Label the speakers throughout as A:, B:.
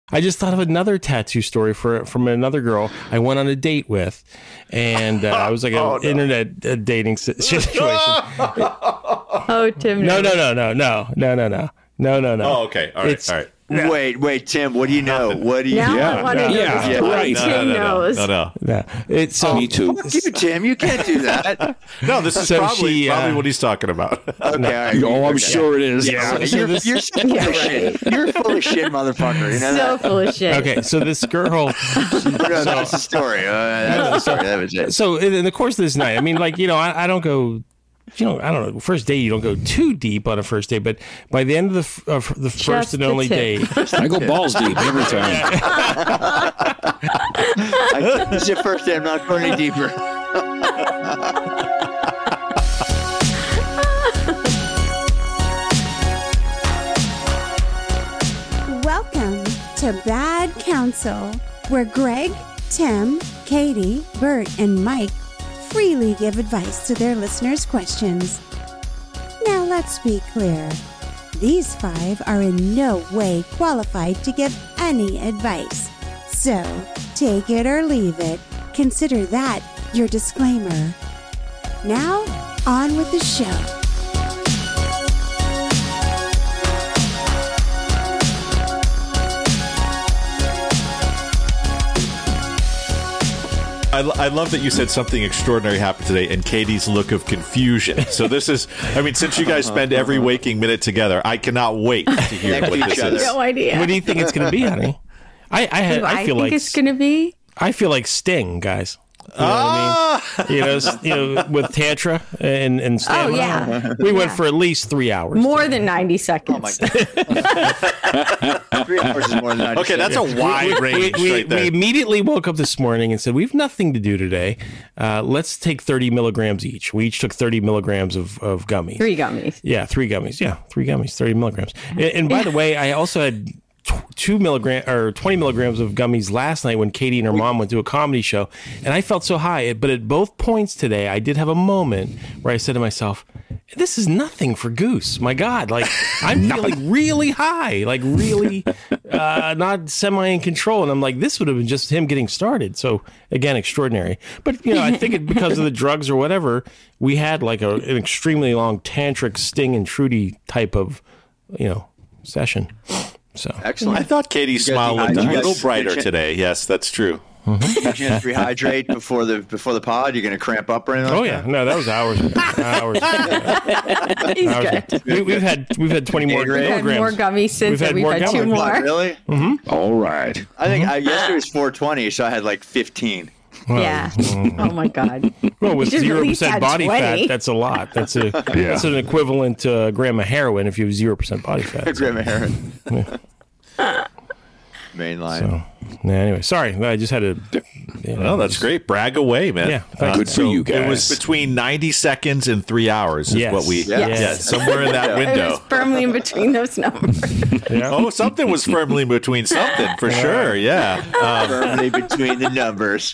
A: I just thought of another tattoo story from another girl I went on a date with, and I was like an internet dating situation.
B: Oh, Tim.
A: No.
C: Oh, okay. All right.
D: Yeah. Wait, Tim. What do you know? What do you?
B: Now I want to know what Tim knows.
C: No.
A: It's so
E: me too.
D: Fuck you, Tim. You can't do that.
C: No, this is
A: So
C: probably
A: she,
C: what he's talking about.
D: Okay, all right.
E: I'm sure it is.
D: Yeah,
A: So
D: you're
A: this-
D: full of shit. You're full of shit, motherfucker. You know
B: So full of shit.
A: okay. So this girl.
D: that? That's the story. That's the story. That was it.
A: So in the course of this night, I mean, like, I don't go. I don't know. First date, you don't go too deep on a first date, but by the end of the first and
B: the
A: only
B: tip.
A: date,
E: I go balls deep every time.
D: This is your first day. I'm not going any deeper.
F: Welcome to Bad Counsel, where Greg, Tim, Katie, Bert, and Mike freely give advice to their listeners' questions. Now let's be clear. These five are in no way qualified to give any advice. So, take it or leave it. Consider that your disclaimer. Now, on with the show.
C: I love that you said something extraordinary happened today and Katie's look of confusion. So this is, I mean, since you guys spend every waking minute together, I cannot wait to hear
D: Next
C: what
D: to
C: this
D: each other.
C: is.
B: No idea.
A: what do you think it's going to be, honey? I feel
B: think
A: like
B: it's going to be?
A: I feel like Sting, guys. You know what I mean? With Tantra and stamina.
B: Oh, yeah.
A: We went for at least 3 hours.
B: More than 90 seconds.
D: Oh my god. 3 hours is more than 90
C: Okay, that's a wide range
A: we
C: right there.
A: immediately woke up this morning and said, we have nothing to do today. Let's take 30 milligrams each. We each took 30 milligrams of gummies.
B: 3 gummies.
A: Yeah, 3 gummies. Yeah, 3 gummies, 30 milligrams. And by the way, I also had 20 milligrams of gummies last night when Katie and her mom went to a comedy show, and I felt so high. But at both points today, I did have a moment where I said to myself, this is nothing for Goose. My God, like I'm feeling really high, like really not semi in control. And I'm like, this would have been just him getting started. So again, extraordinary. But I think because of the drugs or whatever, we had like an extremely long tantric Sting and Trudy type of, session. So
D: excellent.
C: I thought Katie's smile looked a
D: you
C: little
D: guys-
C: brighter today. Yes, that's true.
D: Did you just rehydrate before the pod? You're gonna cramp up or anything?
A: Oh
D: like
A: yeah, no, that was hours.
B: He's
A: Hours.
B: good.
A: We've had 20 more
D: Gatorade?
B: We've had
A: milligrams.
B: more gummies since,
A: We've had
B: and we've
A: more
B: had 2
A: gummies.
D: that?
B: more.
D: Really?
E: All right.
D: I think yesterday was 420, so I had like 15.
B: Yeah. Oh, my God.
A: Well, with
B: You should at least
A: 0%
B: had
A: body
B: 20.
A: fat, that's a lot. That's an equivalent gram of heroin if you have 0% body fat.
D: Graham Heron. Main line.
A: So, anyway, sorry, I just had to.
C: Well, that's great. Brag away, man.
A: Yeah, thank
E: Good for you guys.
C: It was between 90 seconds and 3 hours is
A: Yes.
C: what we,
B: Yes.
C: somewhere in that
B: It
C: window.
B: was firmly in between those numbers.
A: Yeah.
C: Oh, something was firmly between something, for sure, yeah.
D: Firmly between the numbers.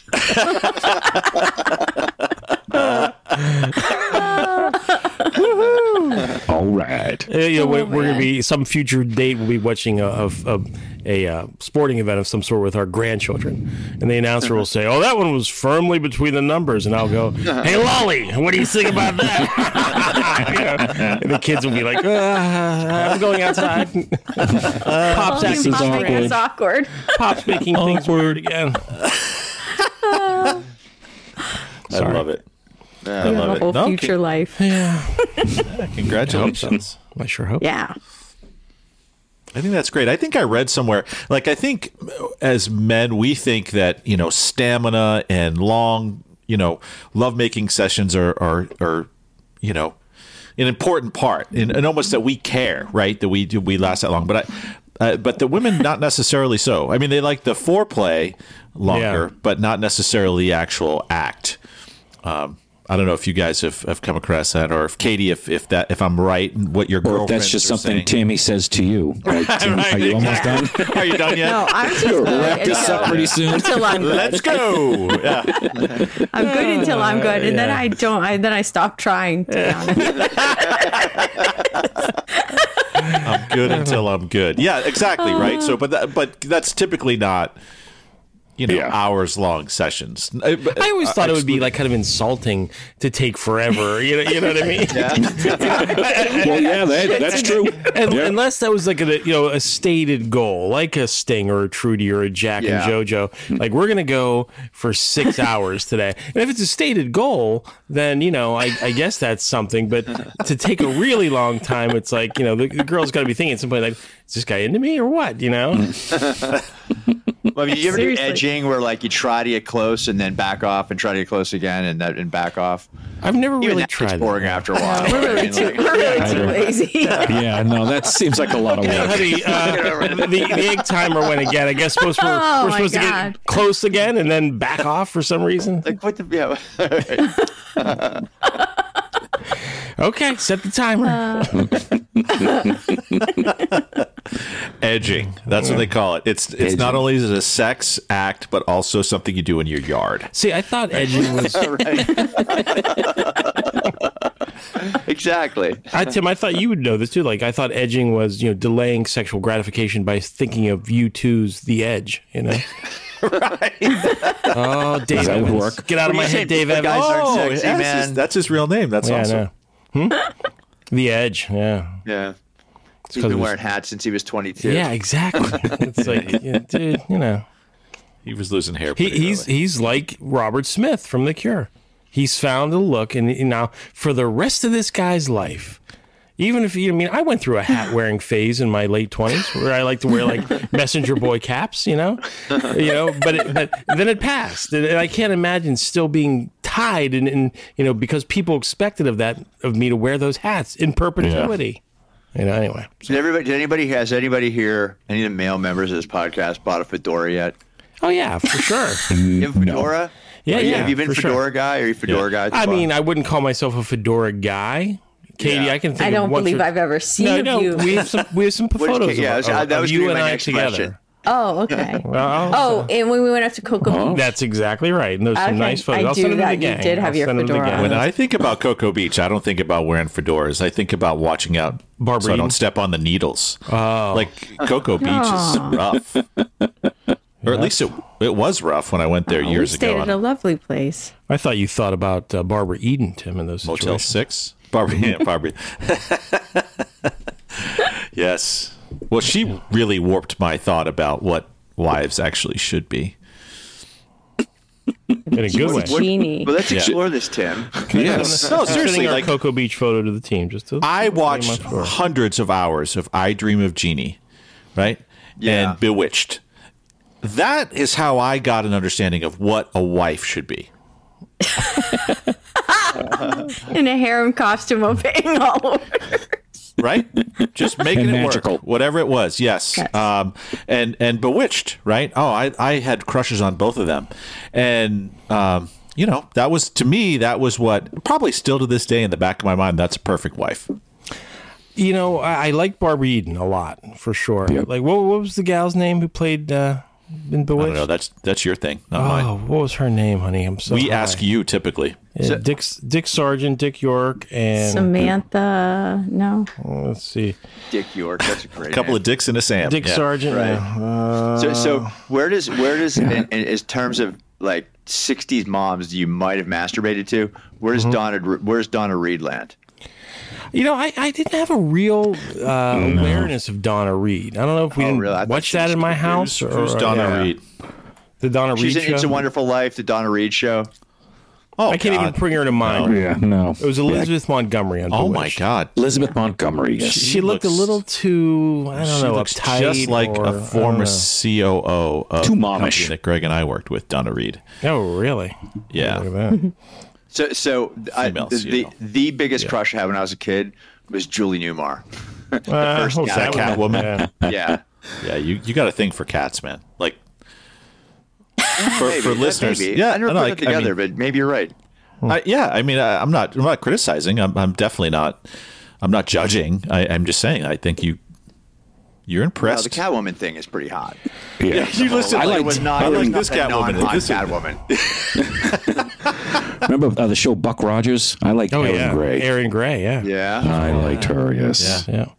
E: All right.
A: We're going to be some future date. We'll be watching a sporting event of some sort with our grandchildren, and the announcer will say, "Oh, that one was firmly between the numbers," and I'll go, "Hey, Lolly, what do you think about that?" And the kids will be like, "I'm going outside." Pop's acting
B: Pop making
A: awkward.
B: us awkward.
A: Pop's making things weird again.
C: I love it. I
B: The
C: love it.
B: whole
C: No,
B: future life.
C: congratulations.
A: I sure hope.
B: Yeah.
C: I think that's great. I think I read somewhere, like, I think as men, we think that, stamina and long, lovemaking sessions are an important part and almost that we care, right? That we last that long. But but the women, not necessarily so. I mean, they like the foreplay longer, but not necessarily the actual act. I don't know if you guys have come across that, or if Katie, if I'm right, and what your
E: Or
C: girlfriend.
E: if that's just something Tammy says to you. Right, Tim?
C: Right,
E: Are you almost done?
C: Are you done yet?
B: No, I'm just
E: We'll
B: good
E: wrap this up pretty soon.
B: until I'm good.
C: Let's go. Yeah.
B: I'm good until I'm good, and then I don't. Then I stop trying. To be honest.
C: I'm good until I'm good. Yeah, exactly, right? So, but that's typically not, hours long sessions.
A: I always thought it would be like kind of insulting to take forever. You know what I mean?
E: Well, yeah, that's true.
A: Unless that was like a stated goal, like a Sting or a Trudy or a Jack and JoJo. Like, we're gonna go for 6 hours today. And if it's a stated goal, then I guess that's something. But to take a really long time, it's like the girl's got to be thinking at some point, like, is this guy into me or what?
D: Well, you ever do edging where like you try to get close and then back off and try to get close again and back off?
A: I've never
D: Even
A: really
D: that
A: tried
D: gets boring
A: that.
D: after a while.
B: We're really too lazy.
E: Yeah, no, that seems like a lot of work.
A: Honey, the egg timer went again. I guess we're supposed to get close again and then back off for some reason.
D: Like what the? Yeah.
A: Okay, set the timer.
C: Edging. That's what they call it. It's not only is it a sex act, but also something you do in your yard.
A: See, I thought edging was...
D: Exactly.
A: Tim, I thought you would know this too. Like, I thought edging was, delaying sexual gratification by thinking of U2's The Edge,
D: Right.
A: Oh, Dave
E: That would
A: Evans.
E: work.
A: Get out of my head, Dave Evans.
D: Guys aren't sexy,
C: yes,
D: man.
C: that's his real name. That's awesome.
A: The Edge, yeah.
D: Yeah. He's
A: 'cause
D: been
A: it was-
D: wearing hats since he was 22.
A: Yeah, exactly. It's like, dude,
C: He was losing hair. Pretty early.
A: He's like Robert Smith from The Cure. He's found a look, and now for the rest of this guy's life, even if I went through a hat wearing phase in my late 20s where I like to wear like messenger boy caps, but then it passed, and I can't imagine still being tied and because people expected of me to wear those hats in perpetuity. Anyway.
D: Has anybody here, any of the male members of this podcast, bought a fedora yet?
A: Oh yeah, for sure.
D: You have a fedora?
A: Yeah, yeah.
D: Have you been
A: for
D: fedora
A: sure.
D: guy? Or are you fedora guy?
A: I mean, I wouldn't call myself a fedora guy. Katie,
D: Yeah.
A: I can think
B: I
A: of
B: don't
A: once
B: believe
A: or-
B: I've ever seen
A: No,
B: you.
A: we have some photos
D: yeah,
A: of,
D: that was
A: you
D: gonna be
A: and
D: my
A: I
D: next
A: together.
D: question.
B: Oh, okay.
A: Well,
B: And when we went up to Cocoa Beach.
A: that's exactly right. And there's some
B: Okay,
A: nice photos.
B: I
A: I'll
B: do
A: send them to
B: that.
A: the
B: You
A: gang.
B: did have
A: I'll
B: your
A: send them to the
B: fedora
A: gang.
B: on.
C: When I think about Cocoa Beach, I don't think about wearing fedoras. I think about watching out
A: Barbara
C: so I
A: Eden?
C: don't step on the needles. Like Cocoa Beach is rough. Or at least it was rough when I went there
B: We
C: years
B: stayed
C: ago
B: at a
C: on
B: lovely place.
A: I thought you thought about Barbara Eden, Tim, in those
C: Motel
A: situations.
C: 6. Barbara. Yes. Well, she really warped my thought about what wives actually should be.
A: In a good way.
B: Genie.
D: Well, let's explore this, Tim.
C: Yes. No,
A: I'm
C: seriously.
A: sending our
C: Like,
A: Cocoa Beach photo to the team.
C: I watched hundreds of hours of I Dream of Jeannie, right?
D: Yeah.
C: And Bewitched. That is how I got an understanding of what a wife should be.
B: In a harem costume obeying all orders.
C: Right? Just making
E: And
C: it
E: magical.
C: work. Whatever it was, yes.
B: Yes.
C: And Bewitched, right? Oh, I had crushes on both of them. And, that was, to me, that was what, probably still to this day in the back of my mind, that's a perfect wife.
A: I like Barbara Eden a lot, for sure.
E: Yep.
A: Like, what was the gal's name who played in Bewitched?
C: I don't know. That's your thing, not
A: Oh,
C: mine.
A: what was her name, honey? I'm so
C: We
A: high.
C: ask you typically.
A: Yeah, Dick Sargent, Dick York, and
B: Samantha, no.
A: let's see,
D: Dick York. That's a great
C: A couple
D: name.
C: of dicks and a Sam.
A: Dick
C: Yeah.
A: Sargent.
D: Right.
A: Yeah.
D: So where does in terms of like 60s moms you might have masturbated to, where's Donna Reed land?
A: I didn't have a real awareness of Donna Reed. I don't know if we
D: Oh,
A: didn't
D: really? I thought
A: watch
D: she
A: that
D: was
A: in my
D: confused.
A: house or
C: Who's Donna
A: yeah.
C: Reed?
A: The Donna Reed
D: She's in
A: show.
D: It's a Wonderful Life, the Donna Reed show.
C: Oh,
A: I can't even bring her to mind.
E: Yeah, no.
A: It was Elizabeth Montgomery on
C: Oh my
A: Bewitched.
C: God.
E: Elizabeth Montgomery. Yes.
A: She looked a
C: looks-
A: little too, I don't
C: She
A: know,
C: looks
A: uptight.
C: just like
A: or,
C: a former
A: I
C: COO of
E: Too
C: the
E: momish.
C: company that Greg and I worked with, Donna Reed.
A: don't know. Oh, really?
C: Yeah.
A: Look at that.
D: So
C: Female COO.
D: the biggest crush I had when I was a kid was Julie Newmar.
A: What was
C: that
A: one?
C: Catwoman?
A: Yeah.
D: Yeah.
C: Yeah, you got a thing for cats, man. Like for
D: Maybe,
C: listeners.
D: maybe.
C: Yeah,
D: I never
C: no,
D: put
C: like,
D: it together, but maybe you're right.
C: I'm not criticizing. I'm definitely not. I'm not judging. I'm just saying. I think you're
D: Well,
C: impressed.
D: the Catwoman thing is pretty hot.
E: Yeah.
C: You listen.
E: I
C: like,
E: liked-
D: was not,
C: I
D: it was
C: like
D: not
C: this
D: the
C: Catwoman.
D: non-hot
C: This is-
D: Catwoman.
E: Remember the show Buck Rogers? I liked
A: Oh,
E: Ellen
A: yeah.
E: Gray.
A: Aaron Gray, yeah.
D: Yeah.
E: I liked her, yes.
A: Yeah.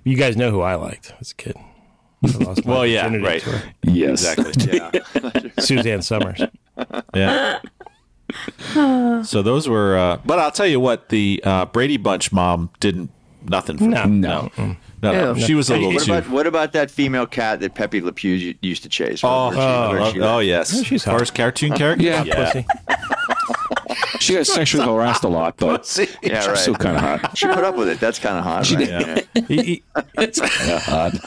A: You guys know who I liked as a kid. I lost my
C: Well, yeah,
A: virginity
C: right.
A: to her.
E: Yes.
C: Exactly.
D: Yeah.
A: Suzanne Summers.
C: Yeah. So those were, but I'll tell you what, the Brady Bunch mom didn't nothing for
A: No.
C: me. No.
B: Ew.
C: She was a little
D: What
C: too.
D: about that female cat that Pepe Le Pew used to chase?
C: Oh, yes.
A: Oh, she's hot.
C: First cartoon character.
E: Yeah.
A: Pussy.
E: She got sexually harassed a lot, but
C: See?
D: Yeah, right.
E: still kind of hot.
D: She put up with it. That's kind of hot. Right? Yeah.
E: It's kind of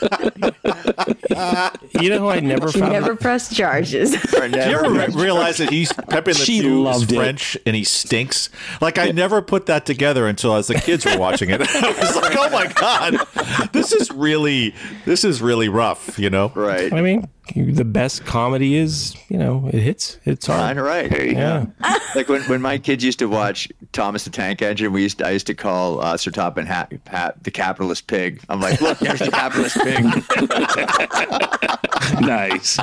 E: hot.
A: You know who I never
B: She
A: found?
B: never pressed charges.
C: Do you ever realize that Pepe Le
E: She
C: Pew is
E: loved it.
C: French and he stinks? Like I never put that together until as the kids were watching it. I was like, oh my god, this is really rough. You know?
D: Right.
A: I mean, the best comedy is, it hits. It's hard.
D: Right.
A: Yeah.
D: Like when my kids used to watch Thomas the Tank Engine, I used to call Sir Topham Hatt the capitalist pig. I'm like, look, there's the capitalist pig.
E: Nice.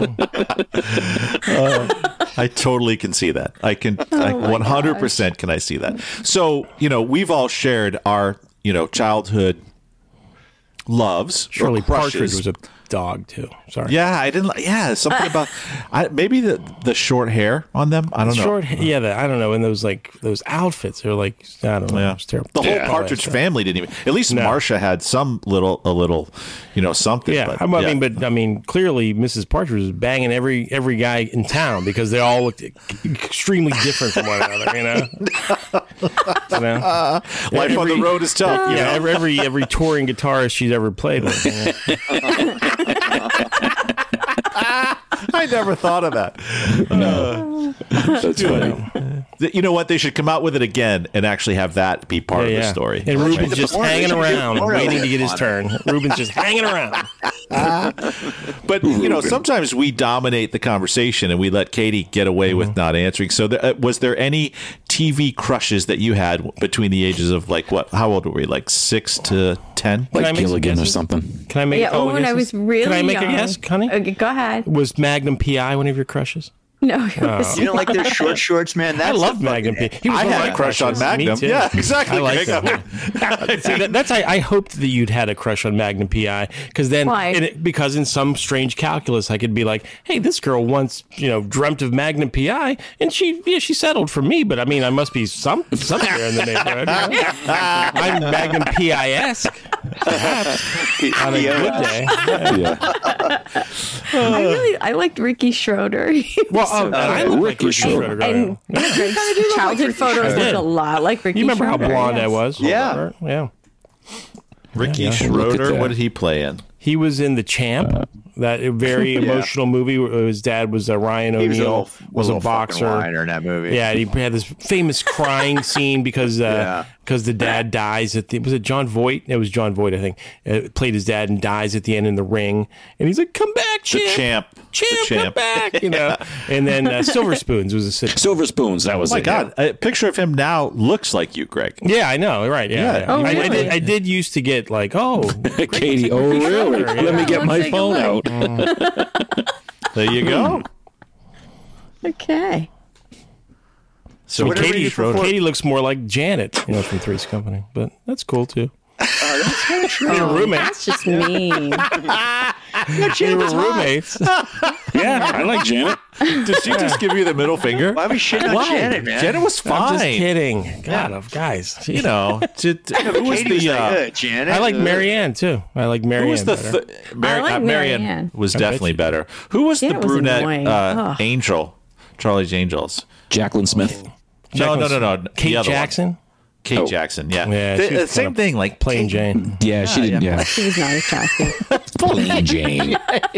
C: I totally can see that. I can 100% can I see that. So, we've all shared our, childhood loves. or
A: Shirley Partridge
C: crushes.
A: was a dog too. Sorry.
C: Yeah, I didn't. Yeah, something about maybe the short hair on them. I don't know.
A: Short. Yeah. I don't know. And those outfits, they're like, I don't know.
C: Yeah,
A: It's terrible.
C: the whole
A: Yeah.
C: Partridge family didn't even. At least
A: No.
C: Marcia had a little, something.
A: Yeah,
C: but,
A: I mean, clearly Mrs. Partridge was banging every guy in town because they all looked extremely different from one another.
C: life on the road is tough.
A: Yeah, every touring guitarist she's ever played with.
C: I never thought of that.
E: That's funny.
C: You know what? They should come out with it again and actually have that be part of the story.
A: And Ruben's just
D: porno.
A: hanging
D: They should do
A: around,
D: porno
A: waiting to get his
D: on
A: turn. Ruben's just hanging around.
C: But sometimes we dominate the conversation and we let Katie get away with not answering. So, was there any TV crushes that you had between the ages of how old were we? Like 6 to 10?
A: Can I
E: Like
A: make some
E: Gilligan or
A: guesses?
E: something.
A: Can I make?
B: Yeah, when I was really
A: Can I make
B: young.
A: a guess, Connie?
B: Okay, go ahead.
A: Was Magnum PI one of your crushes?
B: No, it was
D: You don't like their short shorts, man? That's
A: I love
D: the fucking-
A: Magnum PI. He was
C: I
A: one of
C: had
A: my
C: a crush on
A: crushes. Me
C: Magnum.
A: too.
C: Yeah, exactly.
A: I like
C: Greg.
A: that. See, that's I hoped that you'd had a crush on Magnum PI because then
B: Why?
A: Because in some strange calculus I could be like, hey, this girl once dreamt of Magnum PI and she settled for me, but I mean I must be somewhere in the neighborhood. I'm Magnum PI-esque perhaps on a good day.
E: Yeah.
B: I liked Ricky Schroeder. He was
A: Well,
B: so
A: I
B: good.
A: look like
E: Ricky
A: Ricky
E: Schroeder.
A: Schroeder.
B: And Greg's childhood photos
A: Schroeder.
B: look a lot like Ricky
A: You remember how
B: Schroeder,
A: blonde I
B: yes.
A: was?
D: Yeah.
A: Yeah.
C: Ricky
E: Look at
C: Schroeder,
E: that.
C: what did he play in?
A: He was in The Champ, that very emotional movie where his dad was Ryan
D: He was a
A: O'Neal,
D: little,
A: was a
D: fucking
A: boxer.
D: whiner in that movie.
A: Yeah, and he had this famous crying scene because
D: Yeah.
A: the dad dies at the. Was it John Voight? It was John Voight, I think. Played his dad and dies at the end in the ring, and he's like, "Come back, champ!
C: Champ.
A: Come back!" And then Silver Spoons was a sitcom.
E: Silver Spoons, that was
C: Oh my
E: it.
C: God, a picture of him now looks like you, Greg.
A: Yeah, I know. Right? Yeah.
C: Yeah.
B: Oh,
A: I
B: really?
A: did used to get like, oh,
E: Katie, oh really?
A: Yeah.
E: Let me get
B: Looks
E: my
B: like
E: phone
B: a
E: out.
C: There you go.
B: Okay.
C: So
D: Whatever
C: Katie
D: you
C: Schroeder.
D: prefer.
A: Katie looks more like Janet, from Three's Company, but that's cool too. They were roommates.
B: That's just mean.
A: They were roommates.
E: Yeah, I like Janet.
C: Did she just give you the middle finger?
D: Why are we shitting on
C: Why?
D: Janet, man?
C: Janet was
A: I'm just
C: fine.
A: kidding. God, guys.
C: Who was
D: Katie was
C: the?
D: like, Janet.
A: I like Marianne too. I like Marianne.
C: Who was the?
A: better.
B: I like
C: Marianne
B: Marianne.
C: was
A: I bet
C: definitely
A: you-
C: better. Who was the
B: Janet was
C: brunette
B: annoying. Ugh.
C: angel? Charlie's Angels.
E: Jacqueline Smith.
C: No.
A: Kate
C: The other one.
A: Jackson
C: Kate
E: Oh.
C: Jackson. Yeah.
A: Yeah, she was
C: Same
A: kinda
C: thing. Like
A: playing Jane.
E: Yeah, she did. Yeah.
B: She was not attractive.
E: Plain Jane.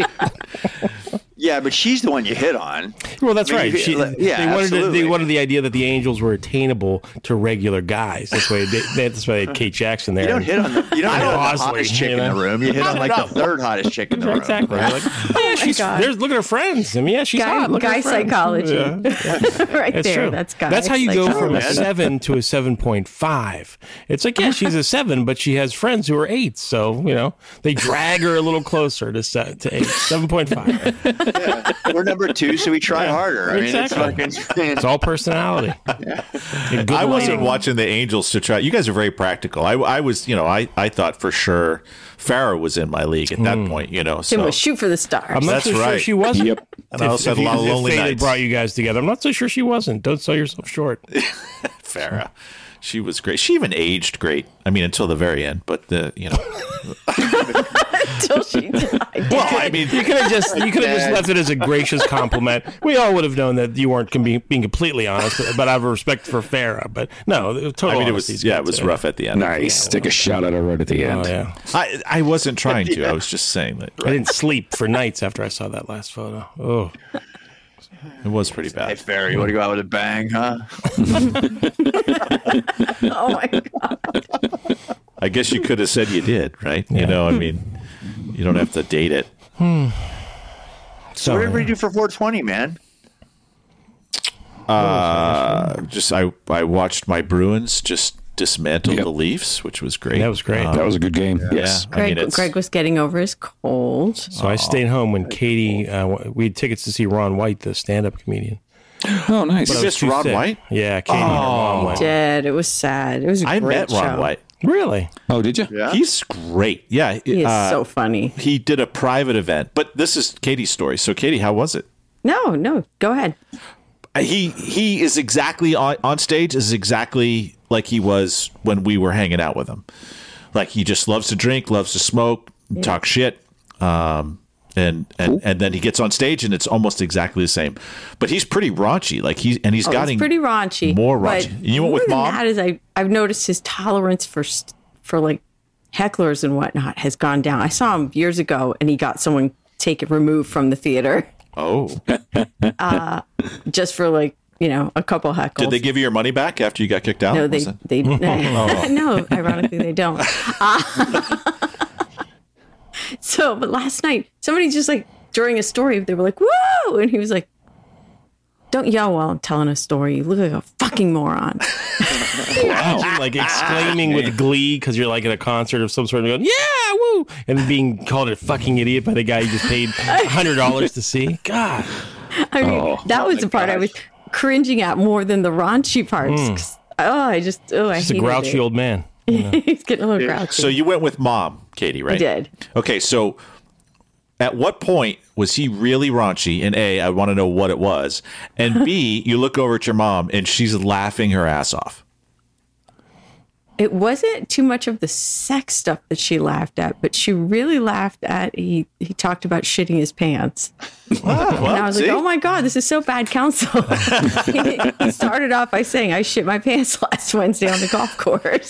D: Yeah, but she's the one you hit on.
A: Well, that's
D: I mean,
A: right.
D: you-
A: She,
D: yeah,
A: they wanted
D: absolutely.
A: they wanted the idea that the Angels were attainable to regular guys. That's why that's why they had Kate Jackson there.
D: You don't hit on the hit on the
A: Bosley,
D: hottest chick in
A: you
D: the
A: know?
D: room. You hit on like the third hottest chick in the room.
A: Exactly. Like, oh, yeah, she's
B: God.
A: there's look at her friends. I mean, yeah, she's
B: Guy,
A: hot. Look at
B: guy
A: her friends.
B: psychology.
A: Yeah.
B: right
A: It's
B: there.
A: true.
B: That's guy.
A: That's how you go from a
D: man.
A: 7 to a 7.5. It's like, yeah, she's a 7, but she has friends who are 8s. So, they drag her a little closer to 8. 7.5.
D: We're number 2, so we try harder. I mean,
A: Exactly.
D: it's fucking.
A: It's all personality. And good
C: I wasn't
A: lighting.
C: watching the Angels to try. You guys are very practical. I was, I thought for sure Farrah was in my league at that point,
B: Tim
C: So
B: was shoot for the stars.
A: I'm not
C: That's
A: so sure
C: right.
A: she wasn't.
E: Yep.
C: And I also had a lot of lonely
A: fate had
C: nights.
A: brought you guys together. I'm not so sure she wasn't. Don't sell yourself short.
C: Farrah, she was great. She even aged great. I mean, until the very end. But
B: Until she died.
C: well, I mean,
A: You could have just left it as a gracious compliment. We all would have known that you weren't being completely honest, but I have a respect for Farrah. But no, total
C: it
A: honesty's
C: was
A: good,
C: it was
A: too.
C: rough at the end.
E: Nice. Take a shout out right at the end.
A: Oh yeah,
C: I wasn't trying to. I was just saying that
A: I didn't sleep for nights after I saw that last photo. Oh,
C: it was pretty
D: Hey,
C: bad.
D: Farrah, you want to go out with a bang, huh?
B: Oh my god.
C: I guess you could have said you did, right? I mean, you don't have to date it.
D: So
A: so
D: what did we do for 420, man?
C: Just I watched my Bruins just dismantle the Leafs, which was great.
A: That was great.
E: That was a good game. Yes.
C: I mean,
B: Greg was getting over his cold.
A: So I stayed home when Katie. We had tickets to see Ron White, the stand-up comedian.
E: Oh, nice.
C: You
A: I was
C: missed
A: too
C: Ron
A: sick.
C: White?
A: Yeah, Katie and her mom went.
B: Dead. It was sad. It was a
C: I
B: great
C: met Ron
B: show.
C: White.
A: Really?
E: Oh, did you?
D: Yeah.
C: He's great. Yeah,
B: He is so funny.
C: he did a private event, but this is Katie's story. So, Katie, how was it?
B: No, go ahead.
C: He is exactly on stage is exactly like he was when we were hanging out with him. Like he just loves to drink, loves to smoke, talk shit, and then he gets on stage and it's almost exactly the same. But he's pretty raunchy. Like he's
B: It's
C: gotten
B: pretty raunchy.
C: more
B: but
C: raunchy. You went
B: more
C: with
B: than
C: Mom?
B: That is, I've noticed his tolerance for like hecklers and whatnot has gone down. I saw him years ago, and he got someone removed from the theater
C: Oh,
B: just for like a couple heckles.
C: did they give you your money back after you got kicked out?
B: No,
C: Was
B: they
C: it-
B: no. Ironically, they don't. So, but last night, somebody just like during a story, they were like, "Whoa!" and he was like, "Don't yell while I'm telling a story. You look like a fucking moron."
A: Imagine, like exclaiming with glee because you're like at a concert of some sort and going, "Yeah, woo!" and being called a fucking idiot by the guy you just paid $100 to see. God,
B: I mean, that was the part I was cringing at more than the raunchy parts. 'Cause, I
A: just a
B: hated
A: grouchy
B: it.
A: old man.
B: He's getting a little grouchy.
C: So you went with Mom, Katie, right?
B: I did.
C: Okay, so at what point was he really raunchy? And A, I want to know what it was. And B, you look over at your mom and she's laughing her ass off.
B: It wasn't too much of the sex stuff that she laughed at, but she really laughed at he talked about shitting his pants. And I was like, oh my God, this is so bad counsel. He started off by saying, I shit my pants last Wednesday on the golf course.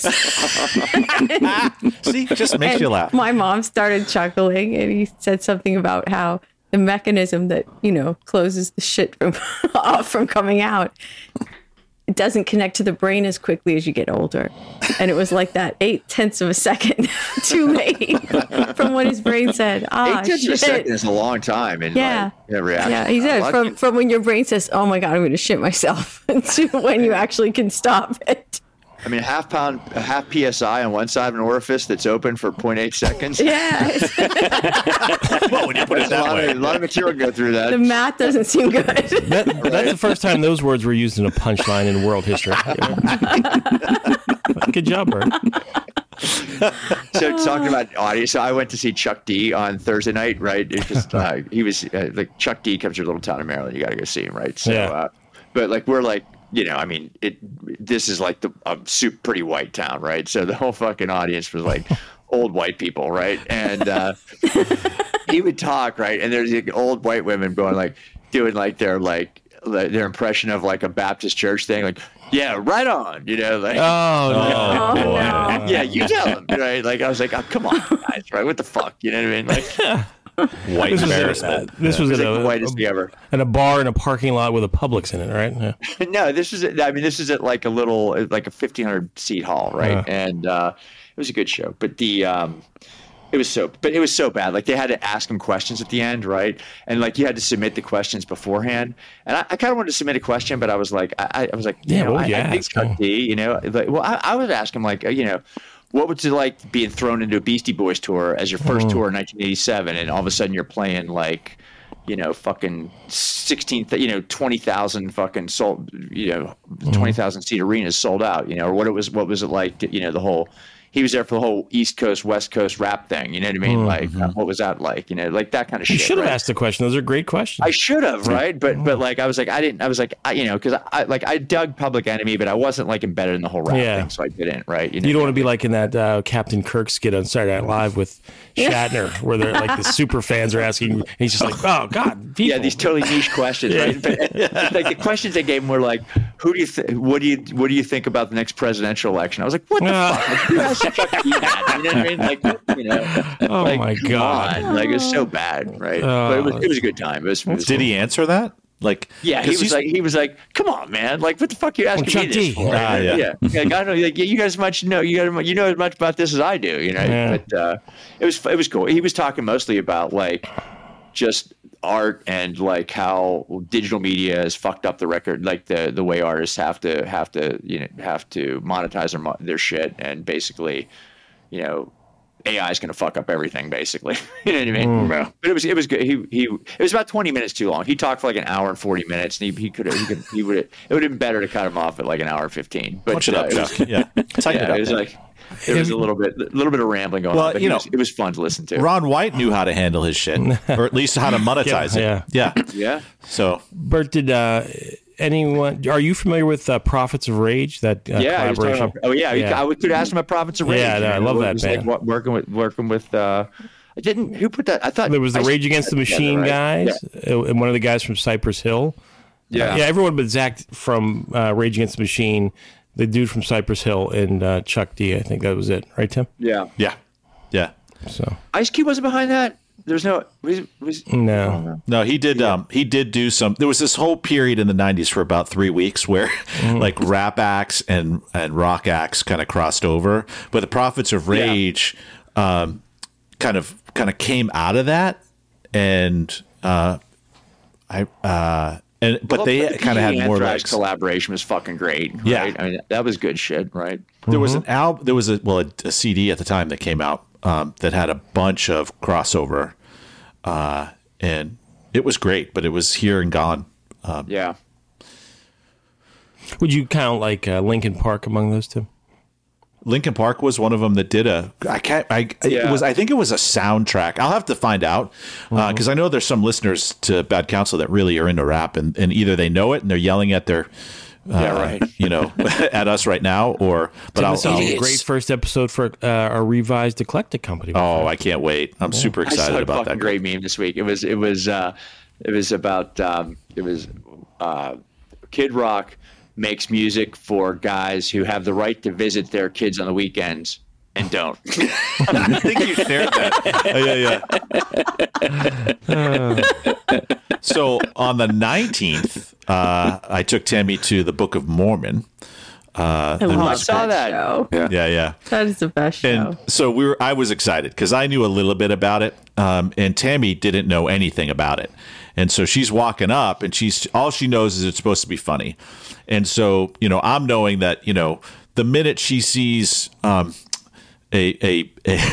C: See, just makes you laugh.
B: My mom started chuckling, and he said something about how the mechanism that, closes the shit off from coming out, it doesn't connect to the brain as quickly as you get older. And it was like that 0.8 of a second too late from what his brain said.
D: 8 tenths of a
B: Shit.
D: second is a long time in
B: Yeah.
D: reaction.
B: Yeah, he said from when your brain says, "Oh my God, I'm going to shit myself," to when you actually can stop it.
D: I mean, half PSI on one side of an orifice that's open for 0.8 seconds.
B: Yeah,
C: Well, when you put it
D: There's
C: that way.
D: a lot of material to go through that.
B: the math doesn't seem good.
A: That's the first time those words were used in a punchline in world history. Good job, Bert.
D: So talking about audience, so I went to see Chuck D on Thursday night, right? It's just he was like Chuck D comes to your little town in Maryland. You got to go see him, right? So,
A: Yeah.
D: But like we're like, I mean, this is like a super pretty white town, right? So the whole fucking audience was like old white people, right? And he would talk, right? And there's like, old white women going like doing like their impression of like a Baptist church thing, like, yeah, right on, like.
A: Oh, no.
D: Yeah, you tell him, right? Like I was like, oh, come on, guys, right? What the fuck, you know what I mean? Like,
C: White embarrassment.
A: This was
D: it was
A: at
D: like the
A: a,
D: whitest thing ever.
A: at a bar in a parking lot with a Publix in it, right? Yeah.
D: No, this is at like a 1,500 seat hall, right? And it was a good show, but it was so bad. Like they had to ask him questions at the end, right? And like you had to submit the questions beforehand. And I kind of wanted to submit a question, but I was like, I think Chuck D, I would ask him like, what was it like being thrown into a Beastie Boys tour as your first tour in 1987, and all of a sudden you're playing like, fucking 20,000 fucking sold, 20,000 seat arenas sold out, or what was it like to, the whole, he was there for the whole East Coast, West Coast rap thing. You know what I mean? Like, what was that like? Like that kind of shit.
A: You should have
D: right?
A: asked the question. Those are great questions.
D: I should have, right? But like, I was like, because I dug Public Enemy, but I wasn't like embedded in the whole rap thing, so I didn't, right?
A: You don't want to be like in that Captain Kirk skit on Saturday Night Live with Shatner, where they're like the super fans are asking, and he's just like, oh God, people.
D: Yeah, these totally niche questions, right? But, like the questions they gave him were like, what do you think about the next presidential election? I was like, what the fuck? You guys should fucking do that. You know what I mean? Like,
A: oh
D: like,
A: my God,
D: like it was so bad, right? But it was a good time. It was
C: Did he answer that? Like,
D: yeah, he was like, come on, man, like, what the fuck are you asking me this for? Yeah. Like, I don't know, like, you guys know as much about this as I do, But it was cool. He was talking mostly about like just art and like how digital media has fucked up the record, like the way artists have to monetize their shit, and basically, AI is going to fuck up everything, basically. You know what I mean? But it was good. It was about 20 minutes too long. He talked for like an hour and 40 minutes, and it would have been better to cut him off at like an hour and 15. But
C: punch it up, Chuck. Tighten it up.
D: It was like there was a little bit of rambling going on. But it was fun to listen to.
C: Ron White knew how to handle his shit, or at least how to monetize it. Yeah. So,
A: Bert, did anyone? Are you familiar with Prophets of Rage? That collaboration.
D: I could ask him about Prophets of Rage.
A: Yeah, I love that band.
D: Like working with. I didn't. Who put that? I thought
A: there was the Rage Against the Machine guys, and one of the guys from Cypress Hill.
D: Yeah,
A: everyone but Zach from Rage Against the Machine, the dude from Cypress Hill, and Chuck D. I think that was it, right, Tim?
D: Yeah.
A: So
D: Ice Cube wasn't behind that. There's no.
C: No, he did. He did do some. There was this whole period in the '90s for about 3 weeks where, like, rap acts and rock acts kind of crossed over. But the Prophets of Rage, kind of came out of that, and they kind of had more legs.
D: Collaboration was fucking great. Right?
C: Yeah,
D: I mean that was good shit, right?
C: There was an album. There was a CD at the time that came out. That had a bunch of crossover, and it was great, but it was here and gone.
A: Would you count like Linkin Park among those two?
C: Linkin Park was one of them that did I think it was a soundtrack. I'll have to find out because I know there's some listeners to Bad Counsel that really are into rap, and either they know it and they're yelling at their. At us right now, but
A: I'll a great first episode for our revised Eclectic Company.
C: Oh, I can't wait! I'm super excited about that.
D: Great meme this week. It was about Kid Rock makes music for guys who have the right to visit their kids on the weekends and don't.
C: I think you shared that. So on the 19th, I took Tammy to the Book of Mormon.
B: I
D: saw that.
B: Show.
C: Yeah.
B: That is the best show.
C: And so I was excited because I knew a little bit about it, and Tammy didn't know anything about it. And so she's walking up, and all she knows is it's supposed to be funny. And so I'm knowing that the minute she sees a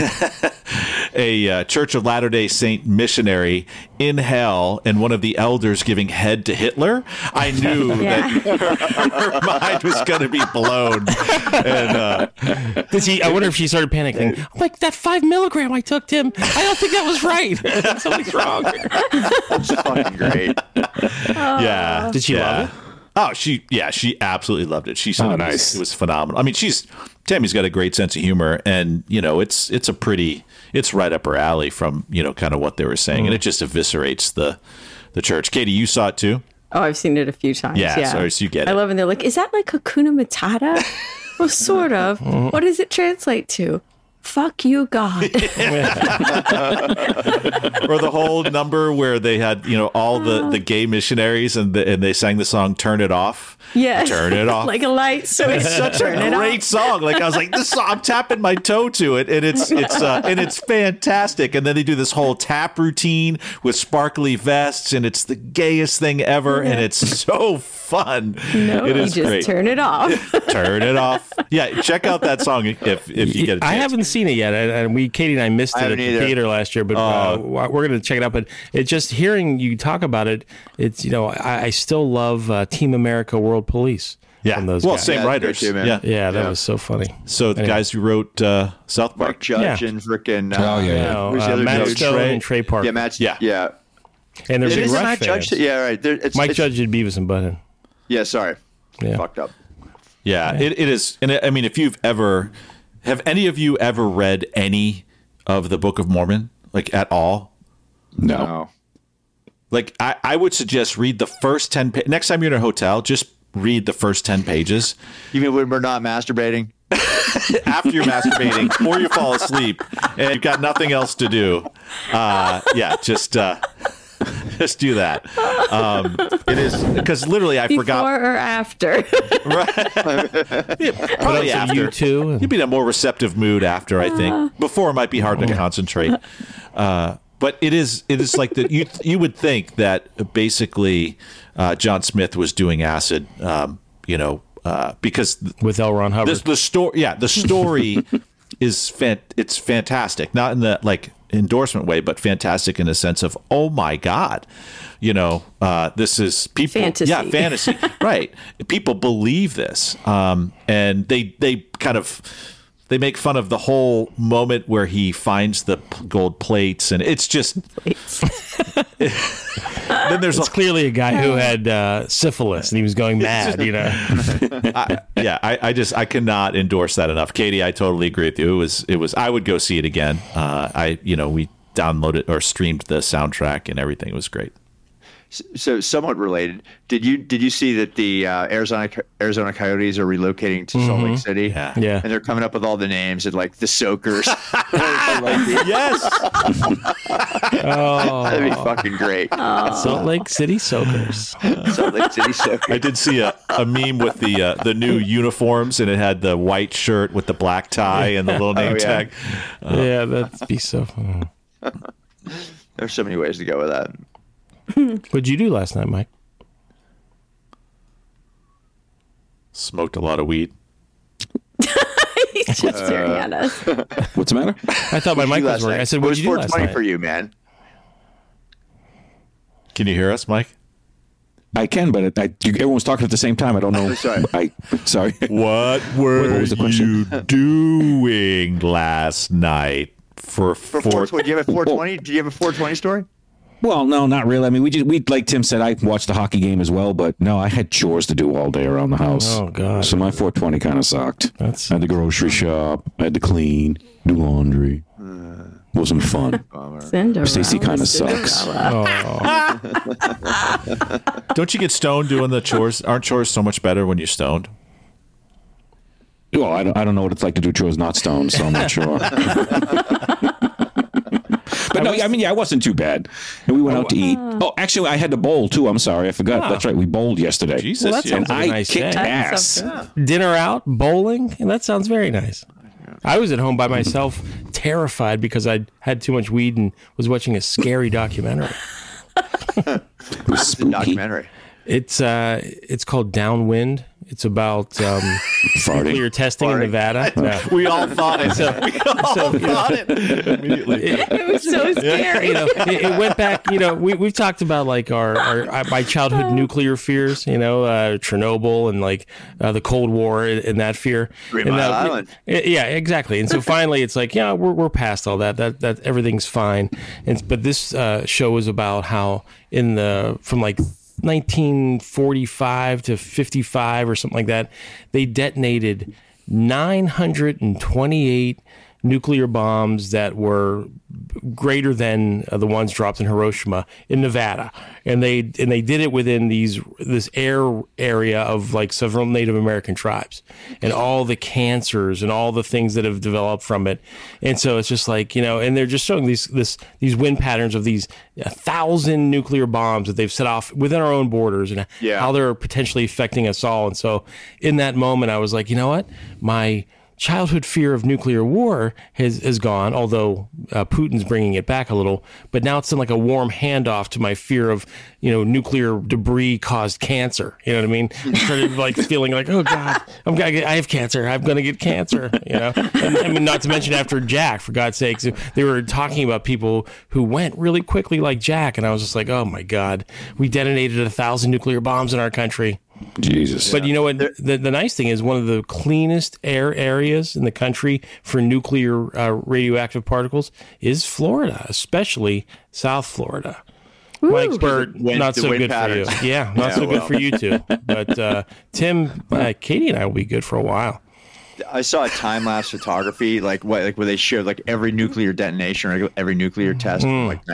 C: Church of Latter-day Saint missionary in hell and one of the elders giving head to Hitler, I knew that her mind was going to be blown. And
A: I wonder if she started panicking. I'm like, that 5 milligram I took, Tim, I don't think that was right. Something's wrong.
D: That's fucking great.
C: Yeah.
A: Did she love it?
C: Oh, she absolutely loved it. She said
E: nice.
C: It was phenomenal. I mean, Tammy's got a great sense of humor, and it's right up her alley from kind of what they were saying, and it just eviscerates the church. Katie, you saw it too?
B: Oh, I've seen it a few times.
C: Yeah. So you get it.
B: I love when they're like, "Is that like Hakuna Matata?" Well, sort of. What does it translate to? Fuck you, God.
C: Or the whole number where they had, all the gay missionaries and they sang the song "Turn It Off."
B: Yeah,
C: turn it off
B: like a light switch.
C: It's such a great song. Like I was like, this song, I'm tapping my toe to it, and it's fantastic. And then they do this whole tap routine with sparkly vests, and it's the gayest thing ever, and it's so fun.
B: No,
C: it is
B: you just
C: great.
B: Turn it off.
C: Turn it off. Yeah, check out that song if you get a chance.
A: I haven't seen it yet, and Katie and I missed it at the theater last year, but we're going to check it out. But it's just hearing you talk about it. It's I still love Team America: World Police.
C: Yeah,
A: from those
C: well,
A: guys.
C: same writers.
D: Too, man.
A: Yeah, that was so funny.
C: So the guys who wrote South Park,
D: Mark Judge and freaking who's the other
A: Matt
D: dude?
A: Stone and Trey Parker.
D: Yeah, Matt.
C: Yeah.
D: Yeah.
A: And there's
D: It
A: big
D: is
A: Rush
D: Matt
A: fans.
D: Judge. Yeah, right.
A: Mike Judge did Beavis and Butthead.
D: Yeah, sorry.
A: Yeah.
D: Fucked up.
C: Yeah, it is. And I mean, if you've have any of you ever read any of the Book of Mormon, like at all?
E: No.
C: Like I would suggest read the first 10 next time you're in a hotel, just read the first 10 pages.
D: You mean when we're not masturbating?
C: After you're masturbating, before you fall asleep, and you've got nothing else to do. Just do that. It is because literally I
B: Before
C: forgot.
B: or after?
C: Probably after.
A: You too.
C: You'd be in a more receptive mood after, I think. Before it might be hard to concentrate. But it is like that. You would think that basically John Smith was doing acid, because
A: with L. Ron Hubbard.
C: the story is it's fantastic. Not in the like endorsement way, but fantastic in the sense of, oh my God, this is people.
B: Fantasy.
C: Yeah, fantasy. Right. People believe this. And they kind of. They make fun of the whole moment where he finds the gold plates, and it's just. Then there's
A: it's clearly a guy who had syphilis and he was going mad.
C: I cannot endorse that enough, Katie. I totally agree with you. It was. I would go see it again. We downloaded or streamed the soundtrack and everything. It was great.
D: So somewhat related, did you see that the Arizona Coyotes are relocating to Salt Lake City?
C: Yeah.
A: Yeah.
D: And they're coming up with all the names and like the Soakers.
C: Yes.
D: That'd be fucking great.
A: Salt Lake City Soakers.
D: Salt Lake City Soakers.
C: I did see a meme with the new uniforms, and it had the white shirt with the black tie and the little name tag.
A: Yeah, that'd be so fun.
D: There's so many ways to go with that.
A: What'd you do last night, Mike?
C: Smoked a lot of weed.
B: He's just staring at us.
E: What's the matter?
A: I thought my mic was working. I said,
D: It
A: what'd
D: was
A: you do last
D: 420
A: night?
D: for you, man.
C: Can you hear us, Mike?
E: I can, but everyone's talking at the same time. I don't know.
D: Sorry.
E: Sorry.
C: What were
E: was the
C: you
E: question?
C: doing last night for
D: 420? Do you have a 420? Do you have a 420 story?
E: Well, no, not really. I mean, we like Tim said, I watched the hockey game as well, but no, I had chores to do all day around the house.
A: Oh, God.
E: So my 420 kind of sucked. I
A: That's-
E: had to grocery shop, I had to clean, do laundry. Wasn't fun.
B: Cinderella.
E: Stacey kind of sucks.
C: Don't you get stoned doing the chores? Aren't chores so much better when you're stoned?
E: Well, I don't know what it's like to do chores not stoned, so I'm not sure. But no, I mean, it wasn't too bad. And we went out to eat. Oh, actually, I had to bowl too. I'm sorry, I forgot. That's right, we bowled yesterday.
C: Jesus,
A: Well, that
C: yeah.
A: sounds like a
E: I
A: nice
E: kicked
A: day.
E: ass.
A: Dinner out, bowling, and that sounds very nice. I was at home by myself, terrified because I had too much weed and was watching a scary documentary.
E: It was
D: It's a
E: spooky.
D: documentary.
A: It's called Downwind. It's about
E: Farting.
A: nuclear testing in Nevada. Yeah.
C: We all thought it. Immediately.
B: It was so scary.
A: It went back. We've talked about like our my childhood nuclear fears. Chernobyl and like the Cold War and that fear.
D: 3
A: And
D: Mile Island.
A: Yeah, exactly. And so finally, it's like, yeah, we're past all that. That everything's fine. But this show is about how from like 1945 to 55 or something like that, they detonated 928 nuclear bombs that were greater than the ones dropped in Hiroshima in Nevada, and they did it within this area of like several Native American tribes, and all the cancers and all the things that have developed from it. And so it's just like, and they're just showing these wind patterns of these 1,000 nuclear bombs that they've set off within our own borders, and how they're potentially affecting us all. And so in that moment, I was like, you know what, my childhood fear of nuclear war has gone, although Putin's bringing it back a little. But now it's in like a warm handoff to my fear of, nuclear debris caused cancer. You know what I mean? I started like feeling like, oh God, I have cancer. I'm going to get cancer. And I mean, not to mention after Jack, for God's sakes, they were talking about people who went really quickly like Jack, and I was just like, oh my God, we detonated 1,000 nuclear bombs in our country.
E: Jesus.
A: But you know what? The nice thing is one of the cleanest air areas in the country for nuclear radioactive particles is Florida, especially South Florida. Mike, Bert, not so good for you. Yeah, not so good for you two. But Tim, Katie, and I will be good for a while.
D: I saw a time lapse photography, where they showed like every nuclear detonation or every nuclear test from like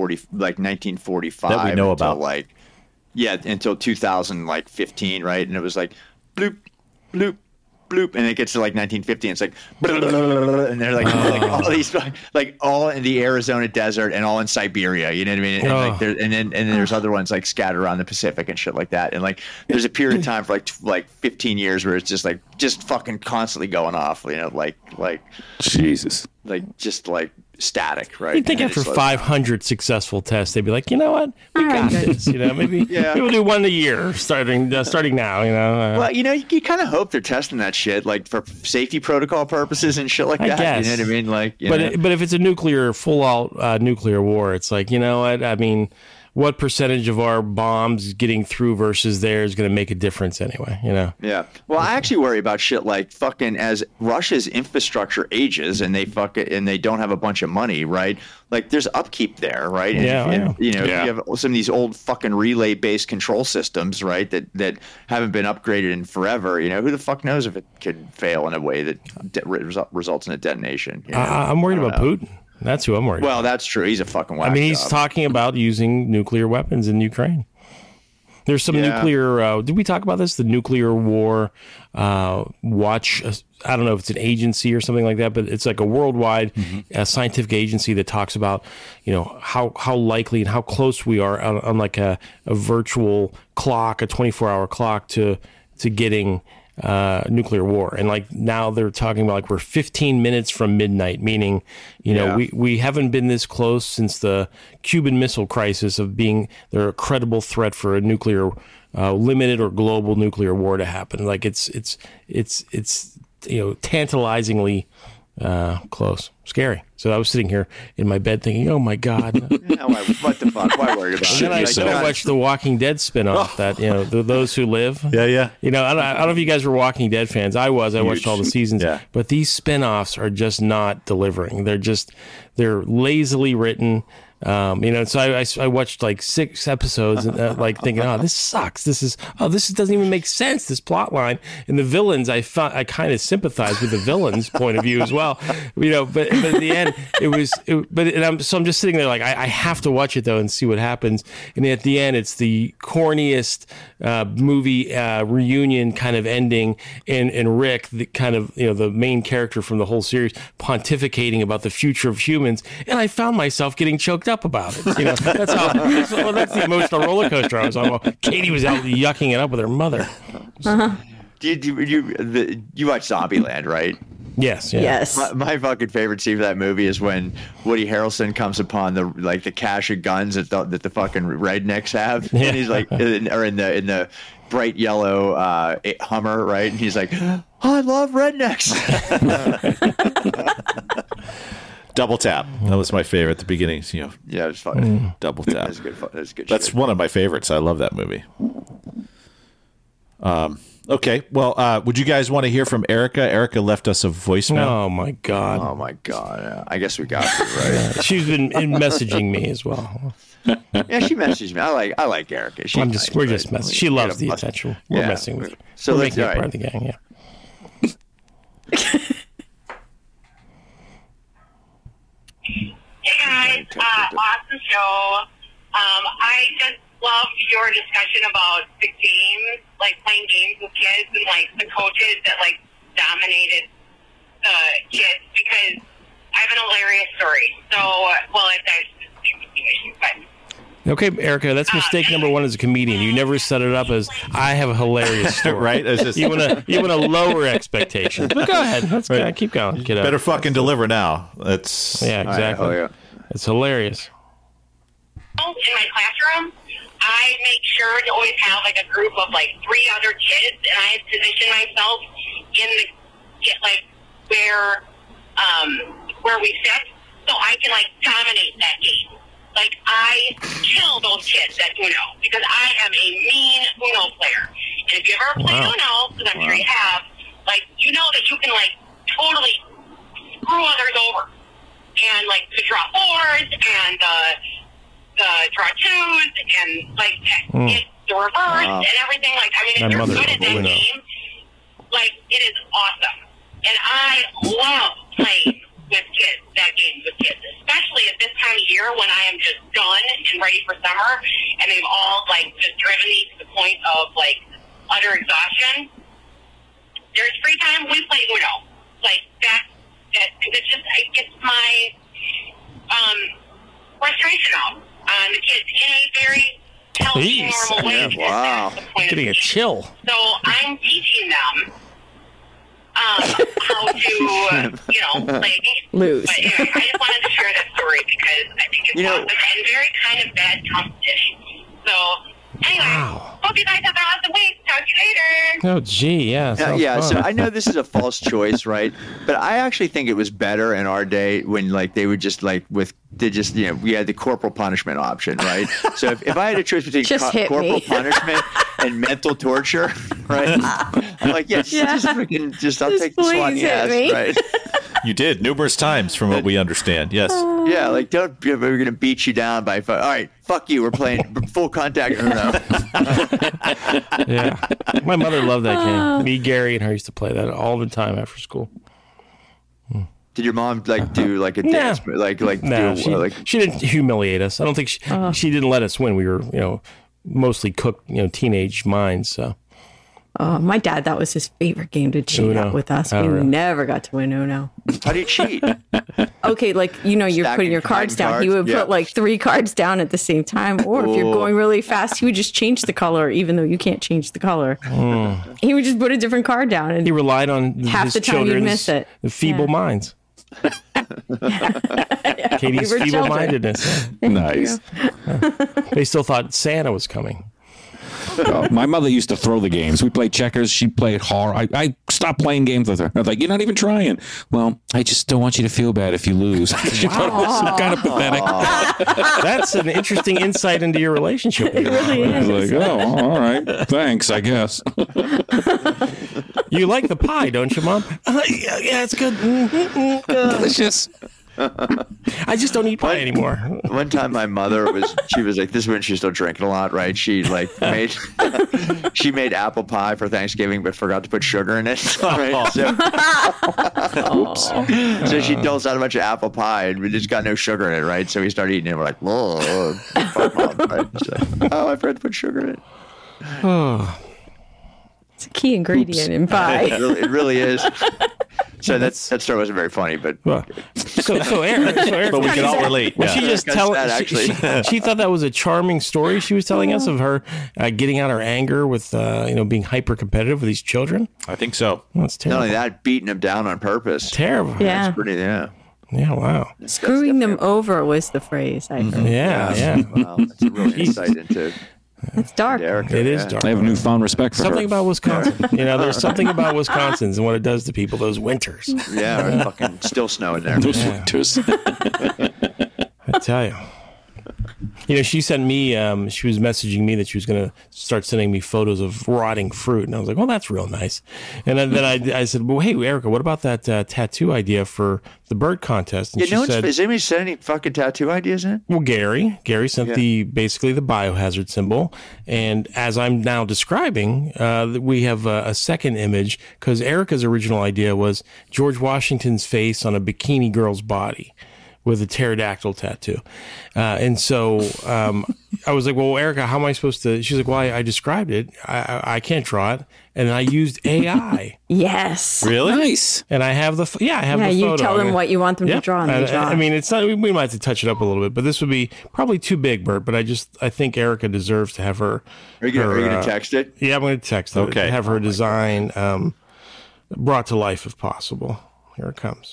D: 1945
C: that we know about.
D: Until 2015, right? And it was like bloop, bloop, bloop, and it gets to like 1950, and it's like, and they're like all these, like all in the Arizona desert and all in Siberia. You know what I mean? And, then there's other ones like scattered around the Pacific and shit like that. And like there's a period of time for like 15 years where it's just fucking constantly going off. Like
E: Jesus,
D: just static, right?
A: You'd think after 500 successful tests, they'd be like, you know what, we got this. Maybe we'll do one a year starting now.
D: Well, you kind of hope they're testing that shit like for safety protocol purposes and shit like that.
A: Guess.
D: You know what I mean? Like,
A: but if it's a full out nuclear war, it's like, you know what? I mean, what percentage of our bombs getting through versus theirs is going to make a difference anyway,
D: Yeah. Well, I actually worry about shit like fucking as Russia's infrastructure ages and they don't have a bunch of money, right? Like there's upkeep there, right? And if you have some of these old fucking relay-based control systems, right, that haven't been upgraded in forever, who the fuck knows if it could fail in a way that results in a detonation.
A: I'm worried about Putin. That's who I'm worried about.
D: Well, that's true. He's a fucking whack
A: he's
D: job.
A: talking about using nuclear weapons in Ukraine. There's some nuclear... did we talk about this? The Nuclear War Watch... I don't know if it's an agency or something like that, but it's like a worldwide scientific agency that talks about, how likely and how close we are on like a virtual clock, a 24-hour clock to getting... nuclear war. And like now they're talking about like we're 15 minutes from midnight, meaning, we haven't been this close since the Cuban Missile Crisis of being they're a credible threat for a nuclear limited or global nuclear war to happen. Like it's tantalizingly close, scary. So I was sitting here in my bed thinking, oh my God.
D: What the fuck? Why worried about it?
A: And then I watched the Walking Dead spinoff that, Those Who Live.
C: Yeah.
A: I don't know if you guys were Walking Dead fans. I was. I watched all the seasons. Yeah. But these spinoffs are just not delivering. They're lazily written. So I watched like 6 episodes and thinking, oh, this sucks. This doesn't even make sense, this plot line. And the villains, I kind of sympathize with the villains' point of view as well, but at the end I'm just sitting there like, I have to watch it though and see what happens. And at the end, it's the corniest movie reunion kind of ending, and Rick, the kind of, the main character from the whole series, pontificating about the future of humans. And I found myself getting choked up about it. That's the emotional roller coaster I was on. Well, Katie was out yucking it up with her mother.
B: Uh-huh.
D: You watch Zombieland, right?
A: Yes. Yeah.
B: Yes.
D: My fucking favorite scene of that movie is when Woody Harrelson comes upon the cache of guns that the fucking rednecks have, and he's like, or in the bright yellow Hummer, right? And he's like, I love rednecks.
C: Double Tap. That was my favorite at the beginning.
D: Yeah, it was fun.
C: Double Tap.
D: That's good. That's good.
C: That's one of my favorites. I love that movie. Okay. Well, would you guys want to hear from Erica? Erica left us a voicemail.
A: Oh my God.
D: Yeah. I guess we got to, right?
A: She's been messaging me as well.
D: Yeah, she messages me. I like Erica.
A: We're just messing. She loves the attention. We're messing with her.
D: So
A: we're making her part of the gang. Yeah.
G: Hey guys, awesome show. I just loved your discussion about the games, like playing games with kids and like the coaches that like dominated kids, because I have an hilarious story. So, well, it's actually but
A: Okay, Erica, that's mistake number one as a comedian. You never set it up as I have a hilarious story.
C: Right? It's just,
A: You want to lower expectations. But go ahead. Let's keep going. Get
C: better fucking deliver now. That's
A: Yeah, exactly.
D: Oh, yeah.
A: It's hilarious.
G: In my classroom, I make sure to always have like a group of like 3 other kids, and I position myself in the where we sit, so I can like dominate that game. Like I kill those kids at Uno because I am a mean Uno player. And if you ever played Uno, because I'm sure you have, like you know that you can like totally screw others over, and like the draw 4s and the draw 2s and like it's the reverse and everything. Like I mean, if you're good at that game, like it is awesome. And I love playing with kids, that game with kids, especially at this time of year when I am just done and ready for summer, and they've all like just driven me to the point of like utter exhaustion. There's free time, we play Uno. Like that because it gets my frustration out on the kids in a very healthy, normal way.
D: Wow.
G: That's the point
A: Getting
G: of
A: a
G: the game.
A: chill.
G: So I'm teaching them how to, play a game.
B: Lose.
G: But anyway, I just wanted to share that story because I think it's awesome and very kind of bad competition. So anyway, hope you guys have an awesome week. Talk to you later.
A: Oh, gee, yeah. sounds
D: Yeah,
A: fun.
D: so I know this is a false choice, right? But I actually think it was better in our day when like they would just like we had the corporal punishment option, right? So if I had a choice between
B: Just hit
D: corporal
B: me.
D: punishment and mental torture, right? I'm like, just freaking I'll
B: Just
D: take the swat in
B: please
D: the
B: hit
D: ass,
B: me.
D: right?
C: you did numerous times from what we understand. Yes.
D: Yeah, like we're gonna beat you down by all right, fuck you, we're playing full contact.
A: Yeah. My mother loved that game. Me, Gary, and her used to play that all the time after school.
D: Did your mom like do like a dance,
A: No, she didn't humiliate us. I don't think she didn't let us win. We were, mostly cooked, teenage minds. So
B: My dad, that was his favorite game to cheat
A: Uno.
B: at with us.
A: Oh,
B: We
A: really?
B: never got to win Uno.
D: How do you cheat?
B: Okay, like, you're
D: Stacking
B: putting your cards down.
D: cards?
B: He would
D: Yeah.
B: put like 3 cards down at the same time. Or if you're going really fast, he would just change the color, even though you can't change the color. He would just put a different card down. And
A: he relied on
B: Half
A: his
B: the time you'd
A: children's
B: miss it.
A: feeble
B: Yeah.
A: minds. Katie's
B: We were
A: feeble-mindedness.
E: Nice.
A: They still thought Santa was coming.
E: My mother used to throw the games. We played checkers. She played hard. I stopped playing games with her. I was like, you're not even trying. Well, I just don't want you to feel bad if you lose. She thought it was kind of pathetic.
A: That's an interesting insight into your relationship. With your mom.
B: really
E: I was
B: is.
E: like, oh, all right. Thanks, I guess.
A: You like the pie, don't you, Mom? Yeah, it's good.
E: Delicious.
A: I just don't eat pie anymore.
D: One time my mother was like, this is when she was still drinking a lot, right? She like made apple pie for Thanksgiving, but forgot to put sugar in it. Right? So she told us out a bunch of apple pie and we just got no sugar in it, right? So we started eating it. We're like, whoa, fuck, Mom, right? She's like, I forgot to put sugar in it.
B: It's a key ingredient in pie.
D: It really is. So that story wasn't very funny, but
A: So Eric,
C: But we can all relate.
A: Was she
C: Yeah.
A: just
D: That's
A: telling?
D: sad, actually.
A: She thought that was a charming story. She was telling us of her getting out her anger with being hyper competitive with these children.
C: I think so.
A: That's
D: not
A: terrible.
D: only that, beating him down on purpose.
A: Terrible.
B: Yeah.
D: Pretty, yeah.
A: Yeah. Wow.
B: Screwing them over was the phrase I heard.
A: Yeah.
D: Wow, that's a real insight into
B: That's dark.
D: Erica.
A: It is
D: yeah.
A: dark.
E: I have newfound respect for
A: Something
E: her.
A: about Wisconsin. There's something about Wisconsin and what it does to people those winters.
D: Yeah, or fucking still snowing there.
E: Those winters.
A: I tell you. She sent me, she was messaging me that she was going to start sending me photos of rotting fruit. And I was like, well, that's real nice. And then I said, well, hey, Erica, what about that tattoo idea for the bird contest? And
D: Yeah,
A: she
D: no
A: said,
D: has anybody sent any fucking tattoo ideas in?
A: well, Gary sent basically the biohazard symbol. And as I'm now describing, we have a second image because Erica's original idea was George Washington's face on a bikini girl's body. with a pterodactyl tattoo. And so I was like, well, Erica, how am I supposed to? She's like, well, I described it. I can't draw it. And I used AI.
B: Yes.
C: Really?
E: Nice.
A: And I have the I have the photo.
B: You tell them what you want them to draw, and they draw.
A: I mean, it's not. We might have to touch it up a little bit, but this would be probably too big, Bert. But I think Erica deserves to have her.
D: Are you going to text it?
A: Yeah, I'm going to text it.
C: Okay.
A: Have her design brought to life if possible. Here it comes.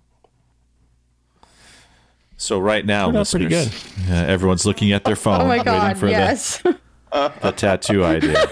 C: So right now,
A: Turned out pretty
C: listeners, everyone's looking at their phone,
B: Oh my
C: waiting
B: God!
C: for
B: Yes.
C: the tattoo idea.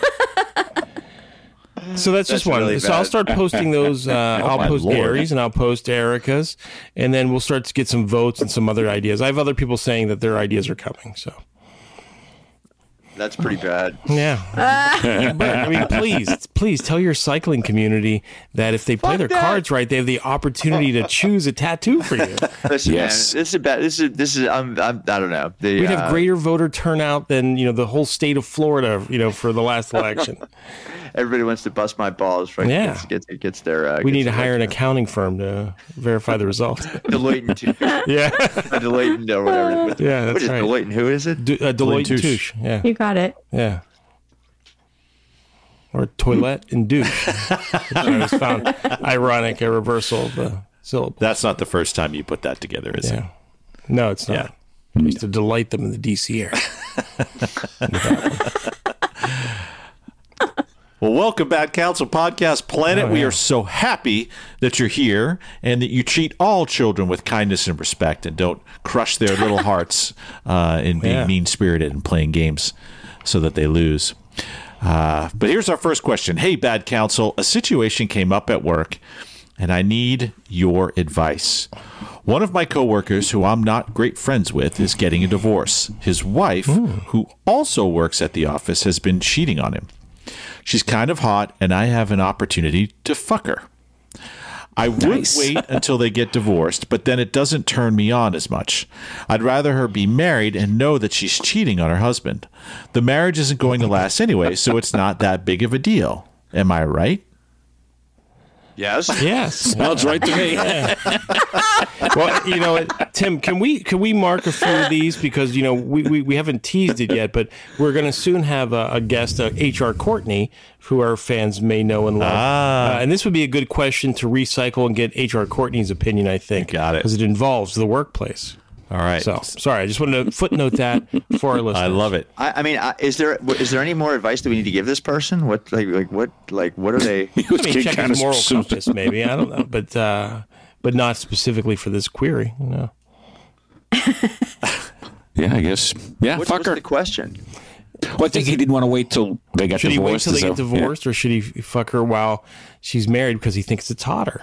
A: So that's just one.
D: really
A: So I'll
D: bad.
A: start posting those. I'll
C: my
A: post
C: Lord.
A: Gary's and I'll post Erica's, and then we'll start to get some votes and some other ideas. I have other people saying that their ideas are coming. So
D: That's pretty bad.
A: yeah, but I mean, please tell your cycling community that if they play their cards right, they have the opportunity to choose a tattoo for you.
D: Listen,
E: Yes.
D: man, this is bad. This is. I don't know.
A: We'd have greater voter turnout than the whole state of Florida. For the last election.
D: Everybody wants to bust my balls. Right?
A: Yeah.
D: Gets their.
A: We need to hire an accounting firm to verify the results.
D: Deloitte and Touche.
A: Yeah,
D: Deloitte and or whatever.
A: Yeah, that's
D: what is
A: right.
D: Deloitte and who is it?
A: Deloitte
C: Touche.
A: and Touche. Yeah,
B: You got it.
A: yeah. Or toilet and douche. Which I always found ironic, a reversal of the syllable.
C: That's not the first time you put that together, is it?
A: Yeah. No, it's not.
C: Yeah.
A: I used to delight them in the DC air.
C: Well, welcome back, Council Podcast Planet.
A: Oh,
C: We
A: yeah.
C: are so happy that you're here and that you treat all children with kindness and respect and don't crush their little hearts in being
A: Yeah.
C: mean-spirited and playing games so that they lose. But here's our first question. Hey, Bad Council, a situation came up at work and I need your advice. One of my coworkers, who I'm not great friends with, is getting a divorce. His wife, who also works at the office, has been cheating on him. She's kind of hot, and I have an opportunity to fuck her. I would
E: Nice.
C: wait until they get divorced, but then it doesn't turn me on as much. I'd rather her be married and know that she's cheating on her husband. The marriage isn't going to last anyway, so it's not that big of a deal. Am I right?
D: Yes.
A: Yes.
E: Sounds right to me.
A: Well, you know what, Tim, can we mark a few of these because we haven't teased it yet, but we're going to soon have a guest, H.R. Courtney, who our fans may know and love. And this would be a good question to recycle and get H.R. Courtney's opinion, I think.
C: Got it.
A: Because it involves the workplace.
C: All right.
A: So, sorry, I just wanted to footnote that for our listeners.
C: I love it.
D: I mean, is there any more advice that we need to give this person? What what are they?
A: I mean, check his moral compass, maybe. I don't know, but not specifically for this query.
E: Yeah, I guess. Yeah,
D: What's
E: fuck her.
D: the question?
E: Well, I think he didn't want to wait till they got
A: Should he
E: divorced.
A: wait till they get
E: so-
A: divorced, or should he fuck her while she's married because he thinks it's hotter?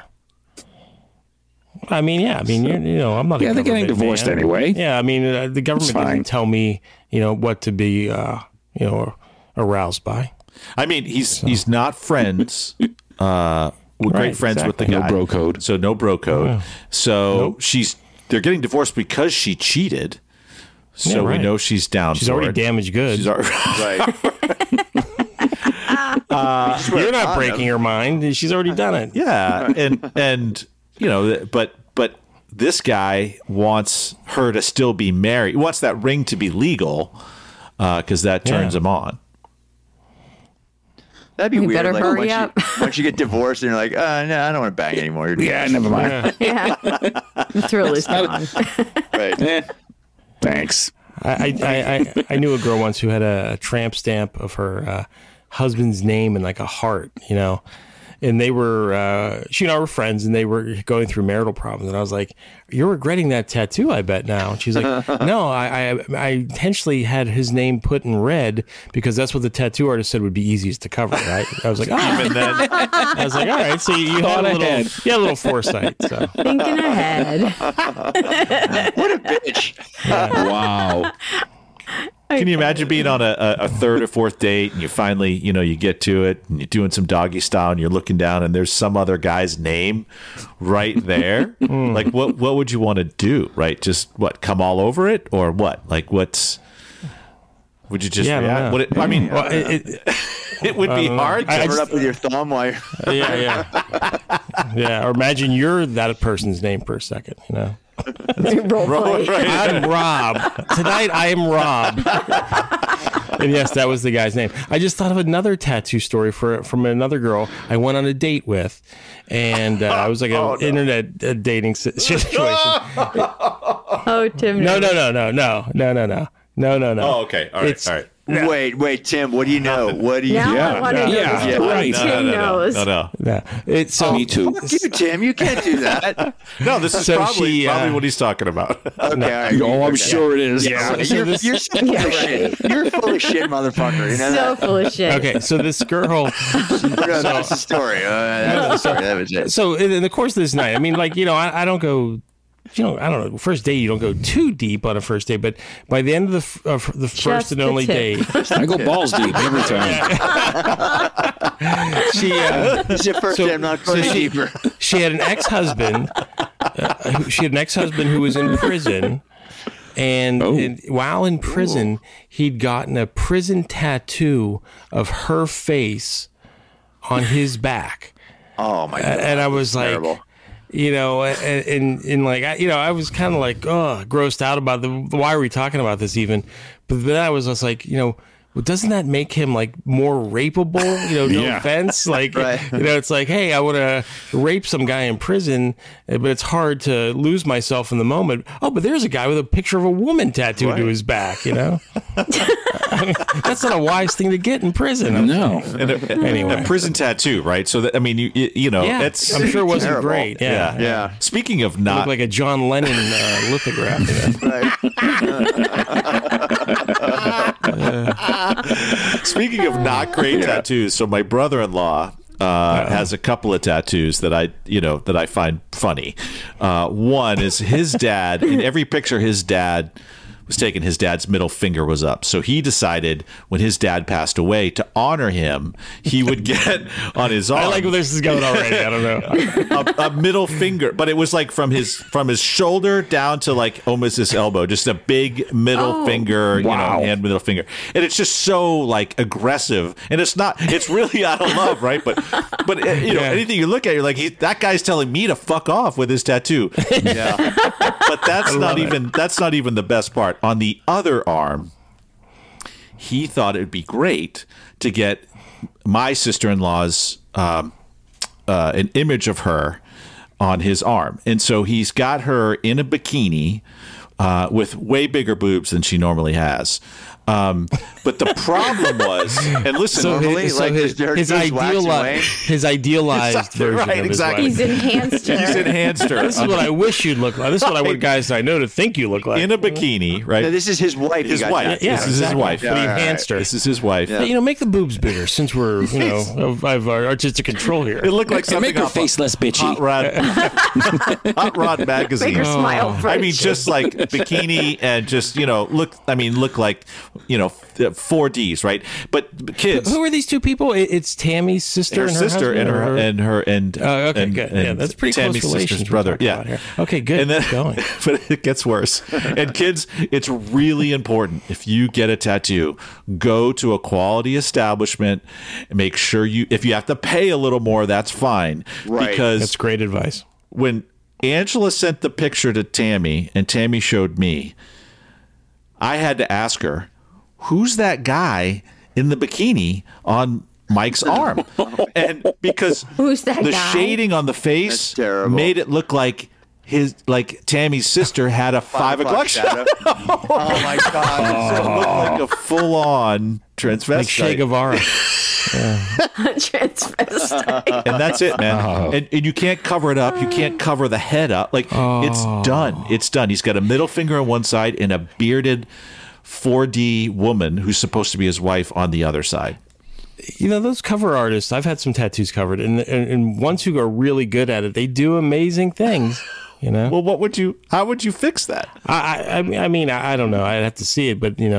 A: I mean, yeah. I mean, I'm not.
E: Yeah, they're getting divorced anyway.
A: Yeah, I mean, the government
E: fine.
A: doesn't tell me, what to be, aroused by.
C: I mean, he's not friends. We're great friends with the
A: exactly.
C: guy.
E: No bro code.
C: So no bro code.
A: Yeah.
C: So they're getting divorced because she cheated. So
A: Yeah,
C: we
A: right.
C: know she's down.
A: She's
C: for
A: already
C: it.
A: damaged goods.
C: She's already,
D: Right.
A: You're not breaking her mind. She's already done it.
C: yeah, and but this guy wants her to still be married. He wants that ring to be legal because that turns him on.
D: That'd be
B: You
D: weird.
B: better
D: Like,
B: hurry
D: once
B: up.
D: Once you get divorced, and you're like, no, I don't want to bang anymore. You're
E: Yeah, never mind.
B: Yeah. The thrill is gone.
D: right.
E: Eh, thanks.
A: I knew a girl once who had a tramp stamp of her husband's name and like a heart, and they were, she and I were friends, and they were going through marital problems, and I was like, "You're regretting that tattoo, I bet now." And she's like, "No, I intentionally had his name put in red because that's what the tattoo artist said would be easiest to cover." Right? I was like, "Oh,"
C: Even then,
A: I was like, "All right, so you had a little foresight." So
B: Thinking ahead.
D: What a bitch.
E: Wow.
C: can you imagine being on a third or fourth date and you finally, you get to it and you're doing some doggy style and you're looking down and there's some other guy's name right there? Like, what would you want to do? Right? Just come all over it or what? Like, would you just
A: Yeah, I don't
C: react?
A: know.
C: Would it, I mean,
A: well,
C: it would be hard.
A: I
C: To,
D: Cover it up with your thumb while you're...
A: yeah. Or imagine you're that person's name for a second,
B: Role play.
A: I'm Rob. Tonight I am Rob. And yes, that was the guy's name. I just thought of another tattoo story from another girl I went on a date with. And I was like an internet dating situation.
B: Oh, Tim.
A: No.
C: Oh, okay. All right.
D: Wait, Tim. What do you know? What do you?
B: Now
E: Yeah,
B: I want to know
E: yeah,
B: what
E: right.
B: Tim knows.
C: No.
A: Yeah. It's so
E: Me too.
D: Fuck you, Tim. You can't do that.
C: No, this is
A: So
C: probably
A: she,
C: what he's talking about.
D: Okay, all right.
E: Oh, I'm sure it is.
D: Yeah,
A: So
D: you're
A: this-
D: full of shit. You're full of shit, motherfucker. You know
B: So
D: that?
B: full of shit.
A: okay. So this girl.
D: No, that's the story. That's the story. That was it.
A: So in the course of this night, I mean, like, I don't go. I don't know. First date, you don't go too deep on a first date, but by the end of the first and
B: the
A: only
B: tip.
A: date,
E: I go balls deep every time.
A: she
D: This is your first
A: So-
D: time not
A: so
D: going
A: she-
D: deeper.
A: she had an ex-husband. She had an ex-husband who was in prison, and while in prison, he'd gotten a prison tattoo of her face on his back,
D: Oh my god!
A: and I was like.
D: Terrible.
A: And like, I was kind of like, grossed out about why are we talking about this even? But then I was just like, well, doesn't that make him like more rapeable? No
E: Yeah.
A: offense. Like,
D: Right.
A: It's like, hey, I want to rape some guy in prison, but it's hard to lose myself in the moment. Oh, but there's a guy with a picture of a woman tattooed to his back, I mean, that's not a wise thing to get in prison.
E: No.
A: Anyway.
C: A prison tattoo, right? So that, I mean, you know,
A: Yeah,
C: it's
A: I'm sure it wasn't
D: terrible.
A: great. Yeah.
D: Yeah.
C: Speaking of
A: Looked
C: not
A: like a John Lennon lithograph.
C: Speaking of not great tattoos, so my brother-in-law has a couple of tattoos that I find funny. One is his dad. In every picture, his dad was taken. His dad's middle finger was up. So he decided when his dad passed away to honor him, he would get on his arm.
A: I like where this is going already. I don't know.
C: a middle finger, but it was like from his shoulder down to like almost his elbow, just a big middle finger,
E: Wow.
C: hand middle finger, and it's just so like aggressive, and it's really out of love, right? But anything you look at, you're like, that guy's telling me to fuck off with his tattoo. Yeah, but that's not even the best part. On the other arm, he thought it'd be great to get my sister-in-law's an image of her on his arm. And so he's got her in a bikini with way bigger boobs than she normally has. But the problem was, and listen,
D: Normally,
A: his
D: just waxing away.
A: his idealized version
C: Right,
A: of his
C: exactly.
A: wife.
B: He's enhanced her.
C: he's enhanced her
A: This is what I wish you'd look like. This is what I want guys I know to think you look like.
C: in a bikini, right?
D: No, this is his wife.
C: His
D: He got
C: wife.
D: tattooed.
A: Yeah,
C: This is his
A: exactly.
C: wife.
A: But he
D: Yeah,
A: enhanced her.
C: This is his wife.
A: But, make the boobs bigger since we're, of artistic control here.
C: It looked like
E: And
C: something
E: make her
C: off
E: face less bitchy.
C: Hot Rod, Hot Rod magazine.
B: Make her smile
C: I
B: first.
C: mean, just like bikini and just look like 4Ds, right? But kids,
A: Who are these two people? It's Tammy's sister
C: her
A: and her
C: sister
A: husband,
C: and
A: Okay,
C: and,
A: good.
C: and
A: Yeah, that's pretty
C: Tammy's
A: close
C: sister's
A: relations.
C: brother.
A: we're talking
C: Yeah.
A: about here. Okay, good.
C: And then,
A: Keep going.
C: but it gets worse. And kids, it's really important if you get a tattoo, go to a quality establishment and make sure if you have to pay a little more, that's fine.
D: Right.
C: Because
A: That's great advice.
C: when Angela sent the picture to Tammy and Tammy showed me, I had to ask her, who's that guy in the bikini on Mike's arm? And because
B: Who's that
C: the
B: guy?
C: shading on the face
D: That's terrible.
C: made it look like Tammy's sister had a 5 o'clock shadow.
D: Oh my god!
C: So it looked like a full-on transvestite.
A: Like Che Guevara.
B: Transvestite.
C: And that's it, man. And you can't cover it up. You can't cover the head up. Like, it's done. It's done. He's got a middle finger on one side and a bearded 4D woman who's supposed to be his wife on the other side.
A: Those cover artists, I've had some tattoos covered, and ones who are really good at it, they do amazing things.
C: Well, how would you fix that?
A: I mean, I don't know. I'd have to see it, but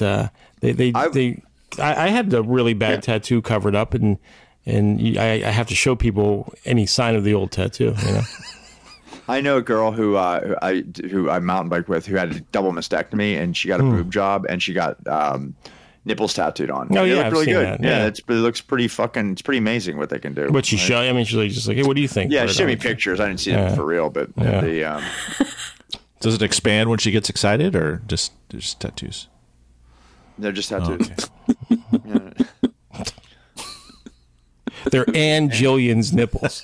A: I had a really bad tattoo covered up, and I have to show people any sign of the old tattoo.
D: I know a girl who I mountain bike with who had a double mastectomy, and she got a boob job, and she got nipples tattooed on.
A: Oh,
D: They
A: yeah,
D: look
A: I've
D: really
A: seen
D: good.
A: that,
D: Yeah,
A: yeah.
D: it looks pretty it's pretty amazing what they can do.
A: But she show. I mean, she's like, hey, what do you think?
D: Yeah,
A: Right
D: she showed me
A: on.
D: pictures. I didn't see it for real, but
C: Does it expand when she gets excited, or just tattoos?
D: They're just tattoos.
C: Okay.
A: They're Ann Jillian's nipples.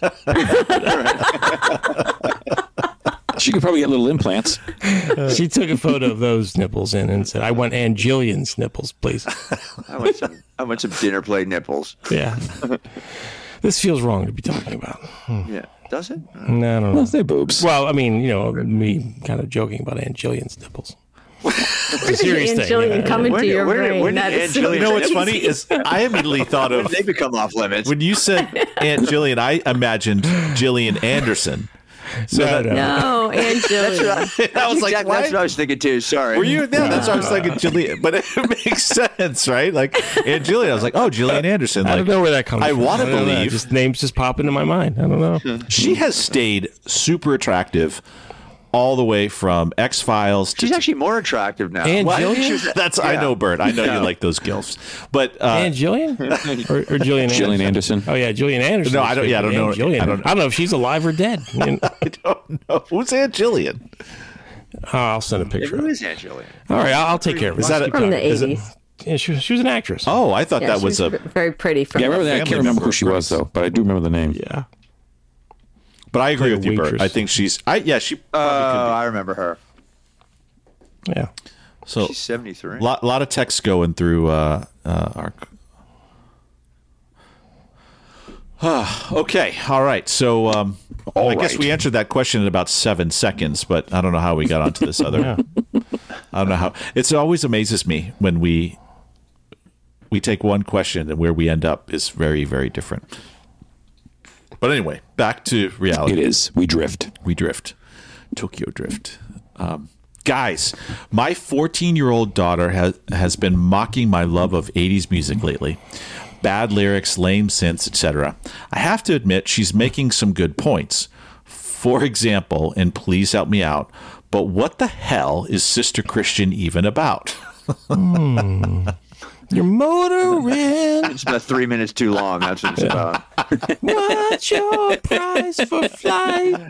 E: She could probably get little implants.
A: She took a photo of those nipples and said, "I want Ann Jillian's nipples, please."
D: I want some dinner plate nipples.
A: Yeah. This feels wrong to be talking about.
D: Yeah. Does it?
A: No, I don't know.
E: Well, they're boobs.
A: Well, I mean, me kind of joking about Aunt Jillian's nipples. It's a serious
B: Aunt
A: thing.
B: Jillian coming
D: When
B: to
D: did-
B: your
D: when did-
B: brain.
D: when did
B: That
D: Aunt
B: is so
D: Jillian-
C: You know what's
B: crazy.
C: funny is I immediately thought of
D: They become off limits.
C: when you said Aunt Jillian, I imagined Gillian Anderson. So
A: No,
C: that,
A: no.
B: No, Aunt Jillian.
C: I was like,
D: Exactly, that's what I was thinking too. Sorry.
C: Were you? Yeah, that's what I was thinking, Jillian. But it makes sense, right? Like Aunt Jillian, I was like, oh, Gillian Anderson.
A: I
C: Like,
A: don't know where that comes
C: I
A: from.
C: want to
A: don't know.
C: believe
A: Just names just pop into my mind. I don't know.
C: she has stayed super attractive all the way from X-Files to
D: She's actually more attractive now.
A: Aunt
C: What?
A: Jillian?
C: That's I know, Bert. I know you like those gilfs, but
A: Aunt Jillian? or Gillian
E: Gillian
A: Anderson?
E: Anderson.
A: Oh, yeah, Gillian Anderson.
C: No, I don't- yeah, I don't know.
A: Aunt Jillian.
C: I don't-
A: I don't know if she's alive or dead.
C: I don't know who's Aunt Jillian.
A: Oh, I'll send a picture.
D: Who
A: of it.
D: is Aunt Jillian?
A: All right, I'll take care of it.
C: Is that
A: Let's
C: a-
A: keep
B: From the
A: talking.
C: Is it-
B: 80s.
A: Yeah, she was an actress.
C: Oh, I thought
B: Yeah,
C: that
B: she
C: was a.
B: very pretty. From
E: Yeah, I remember that. I
C: family
E: can't remember
C: member
E: who
C: of
E: she was,
C: Grace.
E: though, but I do remember the name.
A: Yeah.
C: But I agree
A: Like a
C: with you, Bert.
A: waitress.
C: I think she's. She.
D: Oh, I remember her.
A: Yeah.
C: So
D: She's 73.
C: lot of texts going through our. Okay, all right. So I guess
E: right.
C: we answered that question in about 7 seconds, but I don't know how we got onto this other.
A: Yeah.
C: I don't know how. It always amazes me when we take one question and where we end up is very, very different. But anyway, back to reality.
E: It is. We drift.
C: We drift. Tokyo Drift. Guys, my 14-year-old daughter has been mocking my love of 80s music lately. Bad lyrics, lame synths, etc. I have to admit she's making some good points. For example, and please help me out, but what the hell is Sister Christian even about?
A: You're motoring.
D: It's about 3 minutes too long. That's what it's about.
A: What's your price for flight?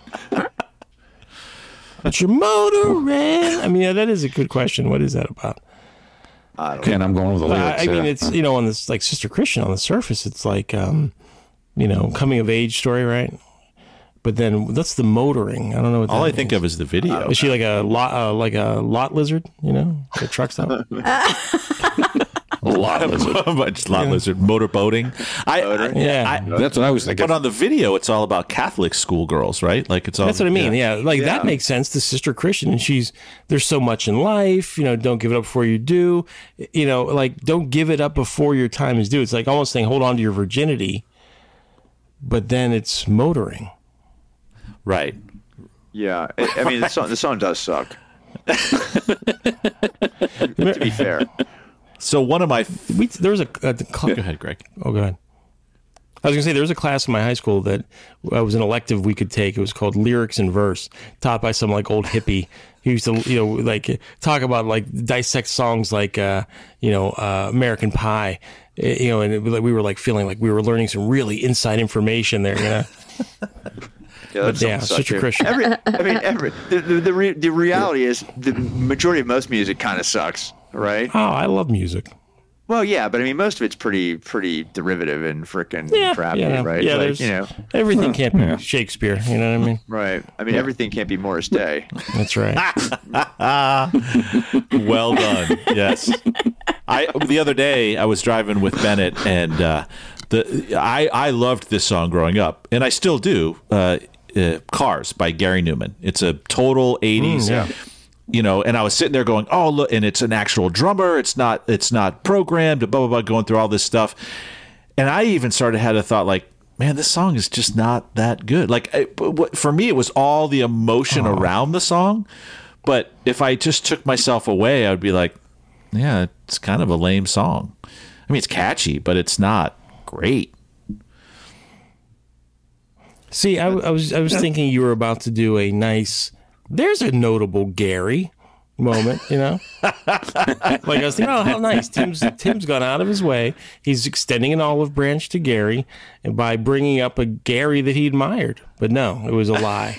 A: But you're motoring. I mean, yeah, that is a good question. What is that about?
E: And I'm going with the lyrics.
A: I mean,
E: yeah.
A: it's, on this, like Sister Christian on the surface, it's like, coming of age story, right? But then that's the motoring. I don't know what that
C: All I
A: means.
C: think of is the video.
A: Is she like a lot lizard, the truck stop?
E: a lot of it.
C: Much lot lizard motorboating.
A: Yeah.
E: That's what I was thinking.
C: But on the video, it's all about Catholic schoolgirls, right? Like it's all.
A: That's what I mean. Yeah. That makes sense to Sister Christian. And there's so much in life, don't give it up before you do, don't give it up before your time is due. It's like almost saying, hold on to your virginity, but then it's motoring.
C: Right.
D: Yeah. I mean, the song does suck. To be fair.
C: So one of my.
A: There was a
C: Go ahead, Greg.
A: Oh, go ahead. I was going to say there was a class in my high school that was an elective we could take. It was called Lyrics and Verse, taught by some like old hippie who used to talk about dissect songs like American Pie, and we were feeling like we were learning some really inside information there.
D: Yeah, that song sucks,
A: Sister
D: too.
A: Christian.
D: The reality is the majority of most music kind of sucks, right?
A: Oh, I love music.
D: Well, yeah, but I mean, most of it's pretty derivative and frickin' crappy, right?
A: Yeah,
D: Like,
A: everything can't be Shakespeare. You know what I mean?
D: right. I mean, everything can't be Morris Day.
A: That's right.
C: Well done. Yes. The other day I was driving with Bennett, and I loved this song growing up, and I still do. Cars by Gary Newman. It's a total 80s.
A: Yeah.
C: And I was sitting there going, oh, look, and it's an actual drummer. It's not programmed, blah, blah, blah, going through all this stuff. And I even had a thought like, man, this song is just not that good. For me, it was all the emotion around the song. But if I just took myself away, I would be like, yeah, it's kind of a lame song. I mean, it's catchy, but it's not great.
A: See, I was thinking you were about to do a nice. There's a notable Gary. moment, you know? Like I was thinking, oh, how nice. Tim's gone out of his way. He's extending an olive branch to Gary and by bringing up a Gary that he admired. But no, it was a lie.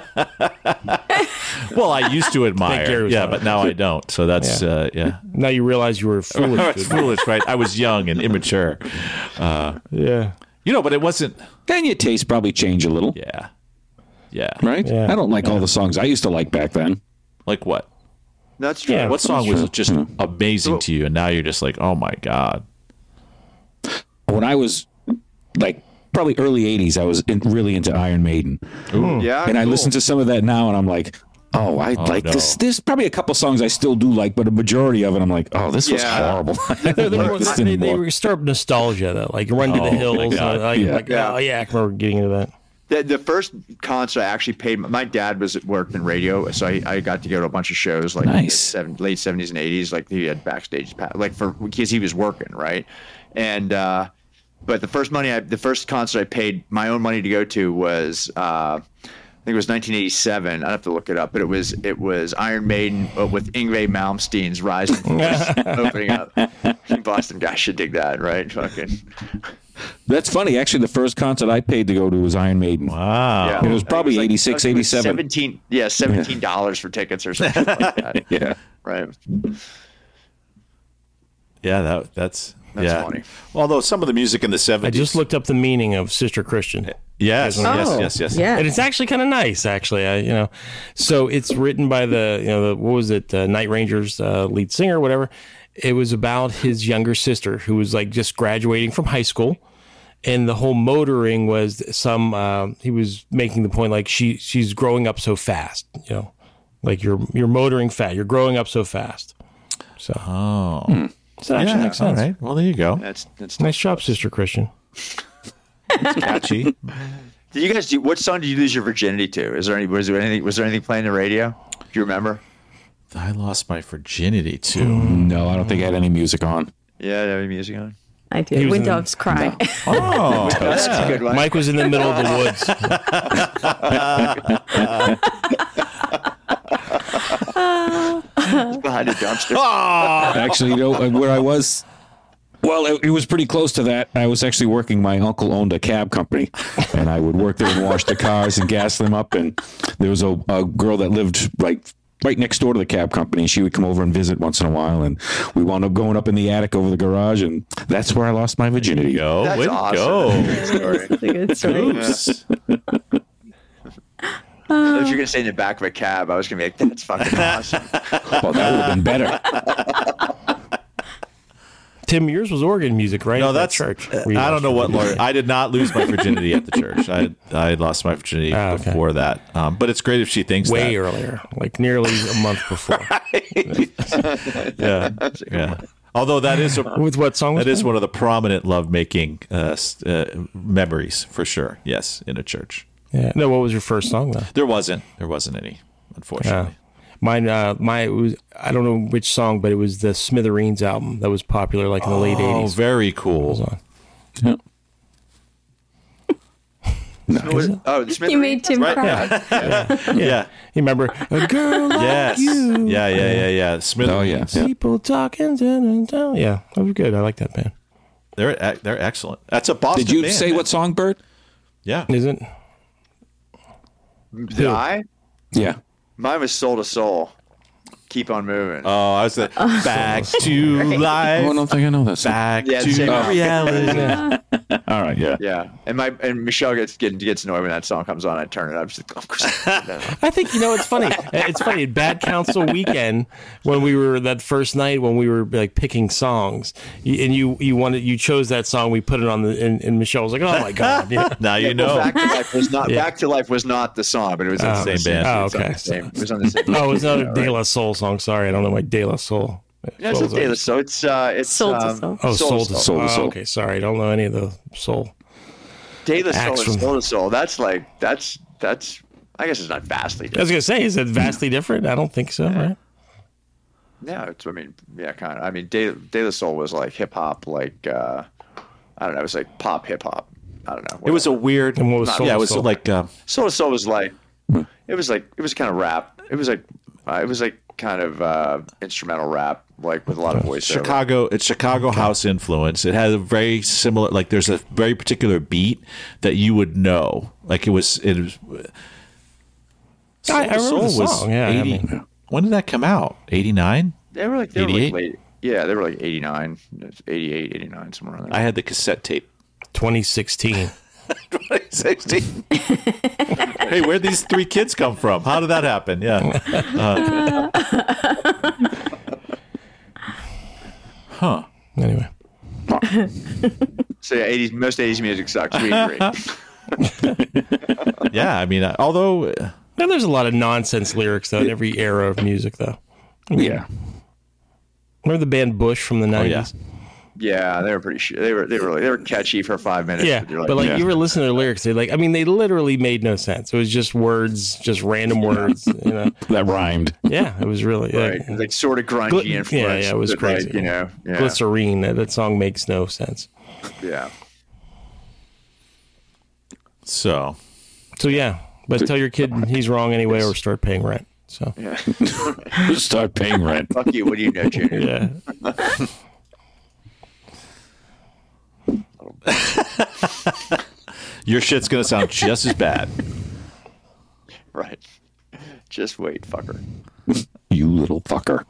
C: Well, I used to admire. Yeah, but now I don't. So that's, yeah.
A: Now you realize you were foolish.
C: I was foolish, right? I was young and immature.
A: Yeah.
C: You know, but it wasn't.
E: Then your taste probably changed a little,
C: Yeah. Yeah.
E: right?
A: Yeah.
E: I don't like all the songs I used to like back then.
C: Like what?
D: That's true.
A: Yeah.
C: What song was
E: true.
C: just amazing to you, and now you're just like, oh my god?
E: When I was like probably early 80s, I was really into Iron Maiden.
D: Yeah,
E: And I
D: cool.
E: listen to some of that now, and I'm like, oh, I like
C: no.
E: this. There's probably a couple songs I still do like, but a majority of it, I'm like, oh, this was
D: Yeah.
E: horrible. I don't like this
A: They
E: anymore.
A: stir up nostalgia, though. Like Run to the
C: my
A: Hills.
C: God.
E: Yeah.
A: Oh, yeah, I remember getting into that.
D: The first concert I actually paid. My dad worked in radio, so I got to go to a bunch of shows like
E: Nice.
D: in the late 70s and 80s. Like he had backstage, because he was working, right? And but the first concert I paid my own money to go to was I think it was 1987. I'd have to look it up, but it was Iron Maiden with Yngwie Malmsteen's Rising Force opening up. Boston guys should dig that, right? Fucking.
E: That's funny. Actually, the first concert I paid to go to was Iron Maiden.
C: Wow.
D: Yeah.
E: It was probably
D: like-
E: 86,
D: it was
E: 87.
D: $17 for tickets or something like that.
E: Yeah.
D: Right.
C: Yeah, that's yeah.
D: funny.
C: Although some of the music in the 70s.
A: I just looked up the meaning of Sister Christian.
C: Yes,
B: Oh,
C: yes.
B: Yeah.
A: And it's actually kind of nice, actually. So it's written by what was it, Night Rangers lead singer, whatever. It was about his younger sister who was like just graduating from high school, and the whole motoring was he was making the point like she's growing up so fast, like you're motoring fast, you're growing up so fast. So so that actually makes
C: All
A: sense.
C: right. Well, there you go.
D: That's
A: Nice job, Sister Christian.
C: Catchy.
D: Did you guys what song did you lose your virginity to? Was there anything playing the radio? Do you remember?
C: I lost my virginity too.
E: No, I don't think I had any music on.
D: Yeah, did I have any music on?
B: I
A: He
B: did.
A: was
B: When
A: in the-
B: Doves Cry.
C: Oh,
D: That's a good one.
A: Mike was in the middle of the woods.
D: Behind a dumpster.
E: Actually, where I was, well, it was pretty close to that. I was actually working. My uncle owned a cab company, and I would work there and wash the cars and gas them up. And there was a girl that lived right next door to the cab company. She would come over and visit once in a while, and we wound up going up in the attic over the garage, and that's where I lost my virginity.
C: go.
D: That's
C: Way to
D: awesome.
C: go.
D: Good story.
B: That's a good story.
C: Oops.
D: If you're gonna stay in the back of a cab, I was gonna be like, "That's fucking awesome."
E: Well, that would have been better.
A: Tim, yours was organ music, right?
C: No,
A: At that
C: that's
A: church.
C: I don't know what Lord. I did not lose my virginity at the church. I lost my virginity
A: okay.
C: before that. But it's great if she thinks
A: way
C: that.
A: earlier, like nearly a month before.
C: Yeah, yeah. Although that is
A: With what song was
C: that is
A: that?
C: one of the prominent lovemaking memories for sure. Yes, in a church.
A: Yeah. No, what was your first song though?
C: There wasn't any, unfortunately.
A: Mine, it was, I don't know which song, but it was the Smithereens album that was popular like in the late
C: Oh,
A: 80s.
C: very cool.
E: Yeah.
D: Oh, the Smith.
B: You made Tim cry.
C: Yeah.
A: You remember a girl like
C: Yes.
A: you?
C: Yeah. Smith.
E: Oh, yeah.
A: People talking. Yeah, that was good. I like that band.
C: They're excellent. That's a Boston.
E: Did you
C: band,
E: say
C: man.
E: what song, Bert?
C: Yeah.
A: Isn't?
D: Did I?
E: Yeah.
D: Mine was Soul to Soul. Keep on moving.
C: Oh, I was the back to life.
E: Oh, I don't think I know that song.
C: Back
D: Yeah,
C: to
D: same.
C: reality.
E: All right, yeah.
D: Yeah, and Michelle gets annoyed when that song comes on. I turn it up. She's like, "Of course."
A: I think it's funny. It's funny at Bad Council weekend when we were that first night when we were like picking songs, and you chose that song. We put it on and Michelle was like, "Oh my god!" Yeah.
C: Now you know.
D: Back to Life was not. Back to Life was not the song, but it was on the
C: same band.
A: Oh,
D: It was on
A: okay.
D: the same. It was on the same.
A: Oh, it's another
D: Yeah,
A: De
D: right.
A: La Soul song. Sorry, I don't know my De La Soul.
D: Yeah, it's not De La Soul. It's
B: Soul to Soul.
A: Oh, Soul to
E: Soul
A: Soul.
E: to Soul.
A: Oh, okay, sorry, I don't know any of the Soul.
D: De La Soul
A: Acts
D: and
A: from-
D: Soul to Soul. That's I guess it's not vastly
A: I was
D: different.
A: gonna say, is it vastly different? I don't think so. Right?
D: Yeah, kind of. I mean, De La Soul was like hip hop, like I don't know, it was like pop hip hop. I don't know.
C: It was a weird.
A: And what was Soul
C: yeah,
A: to
C: it was
A: Soul?
C: like.
D: Soul to Soul was like it was kind of rap. It was like kind of instrumental rap, like with a lot of voiceover.
C: It's Chicago house influence. It has a very similar, like there's a very particular beat that you would know. Like it was
A: I remember the song. Yeah,
C: 80, when did that come out? 89?
D: They were like late. Yeah, they were like 89, 88, 89, somewhere around there.
C: I had the cassette tape.
A: 2016.
C: 2016. Hey, where'd these three kids come from? How did that happen? Yeah. Huh.
A: Anyway.
D: So yeah, most 80s music sucks. We agree.
C: Yeah, I mean, although
A: Now, there's a lot of nonsense lyrics though in every era of music though.
E: Yeah.
A: Remember the band Bush from the 90s?
C: oh yeah,
D: Yeah, they were pretty sure. They were catchy for 5 minutes.
A: Yeah,
D: you're
A: you were listening to the lyrics. They they literally made no sense. It was just words, just random words. You know,
E: That rhymed.
A: yeah, it was really
D: right, like sort of grungy influence.
A: Yeah, it was
D: but,
A: crazy.
D: Like, yeah.
A: Glycerine. That song makes no sense.
D: Yeah.
A: So yeah, but tell your kid he's wrong anyway, or start paying rent. So
D: Yeah.
E: Start paying rent.
D: Fuck you. What do you know, Junior?
A: yeah.
C: your shit's gonna sound just as bad.
D: Right. Just wait, fucker.
E: You little fucker.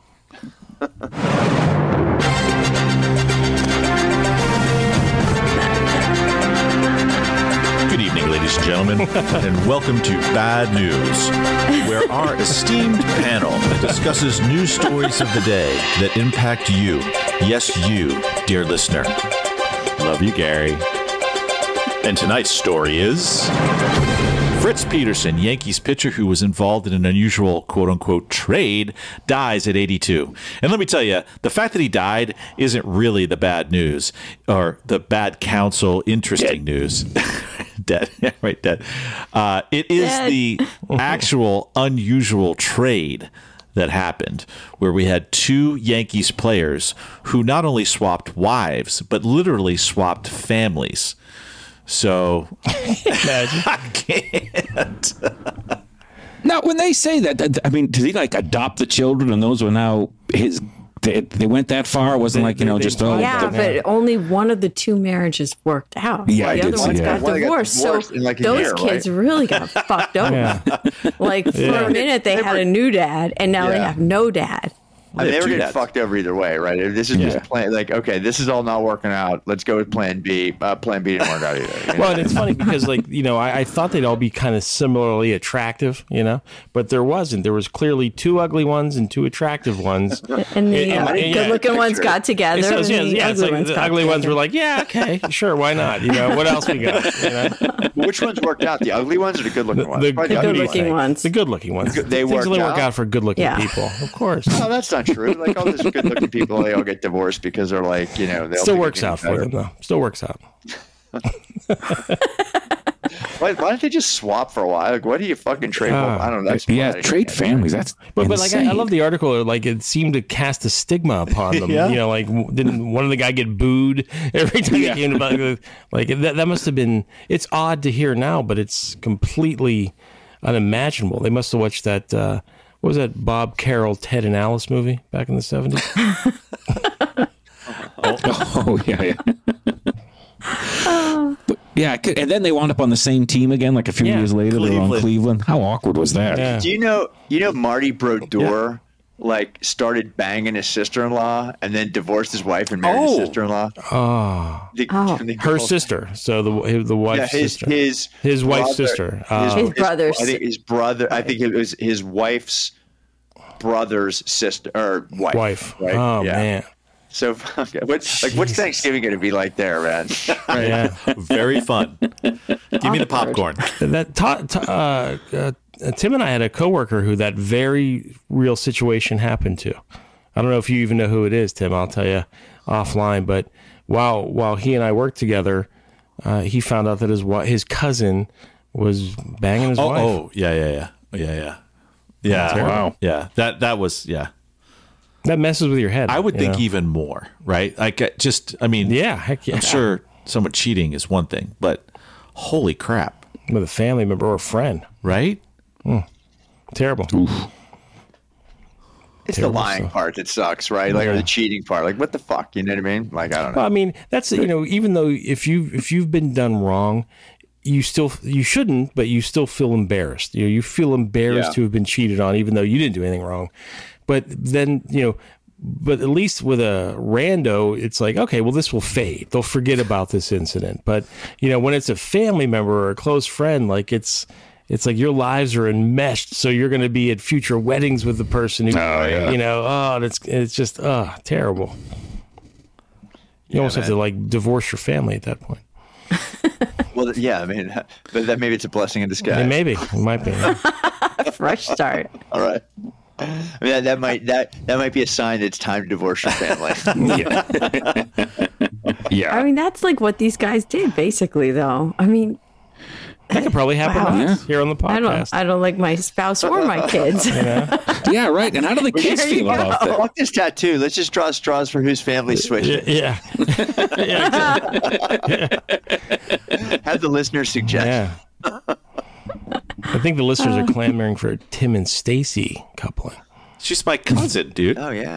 C: Good evening, ladies and gentlemen, and welcome to Bad News, where our esteemed panel discusses news stories of the day that impact you. Yes, you, dear listener. Love you, Gary. And tonight's story is Fritz Peterson, Yankees pitcher who was involved in an unusual quote-unquote trade, dies at 82. And let me tell you, the fact that he died isn't really the bad news, or the bad counsel interesting news. Dead. Right, dead. It is the actual unusual trade that happened, where we had two Yankees players who not only swapped wives, but literally swapped families. So,
A: Imagine.
C: I can't.
E: Now, when they say that, I mean, did he like adopt the children and those were now his? They went that far? It wasn't like, just, oh.
B: Yeah, but only one of the two marriages worked out.
E: Yeah, I
B: the
E: did
B: other
E: see
B: ones
E: that.
B: got
D: One got
B: divorced. So
D: divorced in, like, a
B: those
D: year,
B: kids
D: right?
B: really got fucked over.
A: Yeah.
B: Like for
A: Yeah.
B: a minute, they had a new dad, and now they
D: Yeah.
B: have no dad.
D: I mean, they were
C: two
D: getting
C: dads.
D: fucked over either way, right? This is just plan. Like, okay, this is all not working out. Let's go with Plan B. Plan B didn't work out either. You know?
A: Well, and it's funny because, I thought they'd all be kind of similarly attractive, but there wasn't. There was clearly two ugly ones and two attractive ones.
B: And the
A: Yeah, yeah.
B: good-looking ones got together.
A: So,
B: and the
A: it's like the
B: got
A: ugly ones
B: together.
A: were like, yeah, okay, sure, why not? What else we got?
D: Which ones worked out? The ugly ones or the good-looking ones?
A: The
D: Probably ugly
B: good-looking
D: ones.
B: ones.
A: The good-looking ones.
D: They
A: Things
D: worked
A: only work
D: out?
A: out for good-looking
B: Yeah.
A: people, of course.
D: No, that's not true. Like all these good-looking people, they all get divorced because they're like, they'll
A: Still
D: think
A: works
D: it's
A: out for
D: better.
A: them, though. Still works out.
D: Why don't they just swap for a while? Like, what do you fucking trade for? I don't know. That's
E: Yeah,
D: funny.
E: trade families. That's
A: But I
E: insane.
A: love the article. Like it seemed to cast a stigma upon them.
C: Yeah.
A: Didn't one of the guy get booed every time he came to that must have been. It's odd to hear now, but it's completely unimaginable. They must have watched that. What was that Bob Carroll, Ted and Alice movie back in the 70s?
E: Oh, yeah. But, yeah, and then they wound up on the same team again, like a few years later. They were on
C: Cleveland.
E: Cleveland. How awkward was that?
A: Yeah.
D: Do you know Marty Brodeur started banging his sister-in-law and then divorced his wife and married his sister-in-law?
A: Her sister. So the wife's sister. His wife's
D: brother-
A: sister.
B: His brother's.
D: I think his brother. I think it was his wife's brother's sister or wife. Right?
A: Oh
D: Yeah.
A: man.
D: So what's Thanksgiving going to be like there, man? Right?
A: Yeah.
C: Very fun. Give me the popcorn.
A: Tim and I had a coworker who that very real situation happened to. I don't know if you even know who it is, Tim. I'll tell you offline. But while he and I worked together, he found out that his cousin was banging his wife.
C: Oh, yeah.
E: Wow.
C: Yeah. That was, yeah.
A: That messes with your head.
C: I would think
A: know?
C: even more, right? Like,
A: Yeah, heck yeah.
C: I'm sure someone cheating is one thing, but holy crap,
A: With a family member or a friend.
C: right?
A: Terrible.
D: It's the lying part that sucks, right? Like, or the cheating part. Like, what the fuck? You know what I mean? Like, I don't know.
A: Well, I mean, that's, even though if you've been done wrong, you shouldn't, but you still feel embarrassed. You feel embarrassed to have been cheated on, even though you didn't do anything wrong. But then, but at least with a rando, it's like, okay, well, this will fade. They'll forget about this incident. But, when it's a family member or a close friend, like it's like your lives are enmeshed. So you're going to be at future weddings with the person who, it's just, terrible. You almost have to like divorce your family at that point.
D: Well, yeah, I mean, but that maybe it's a blessing in disguise.
A: Yeah, maybe it might be.
B: Fresh start.
D: All right. I mean, that might be a sign that it's time to divorce your family.
E: Yeah.
B: I mean, that's like what these guys did, basically. Though, I mean,
A: that could probably happen to us here on the podcast.
B: I don't like my spouse or my kids.
E: Yeah, right. And how do the kids feel about that?
D: Fuck this tattoo. Let's just draw straws for whose family switched.
A: Yeah.
D: Have the listeners suggest.
A: Yeah. I think the listeners are clamoring for Tim and Stacy coupling.
C: She's my cousin, dude.
D: Oh, yeah.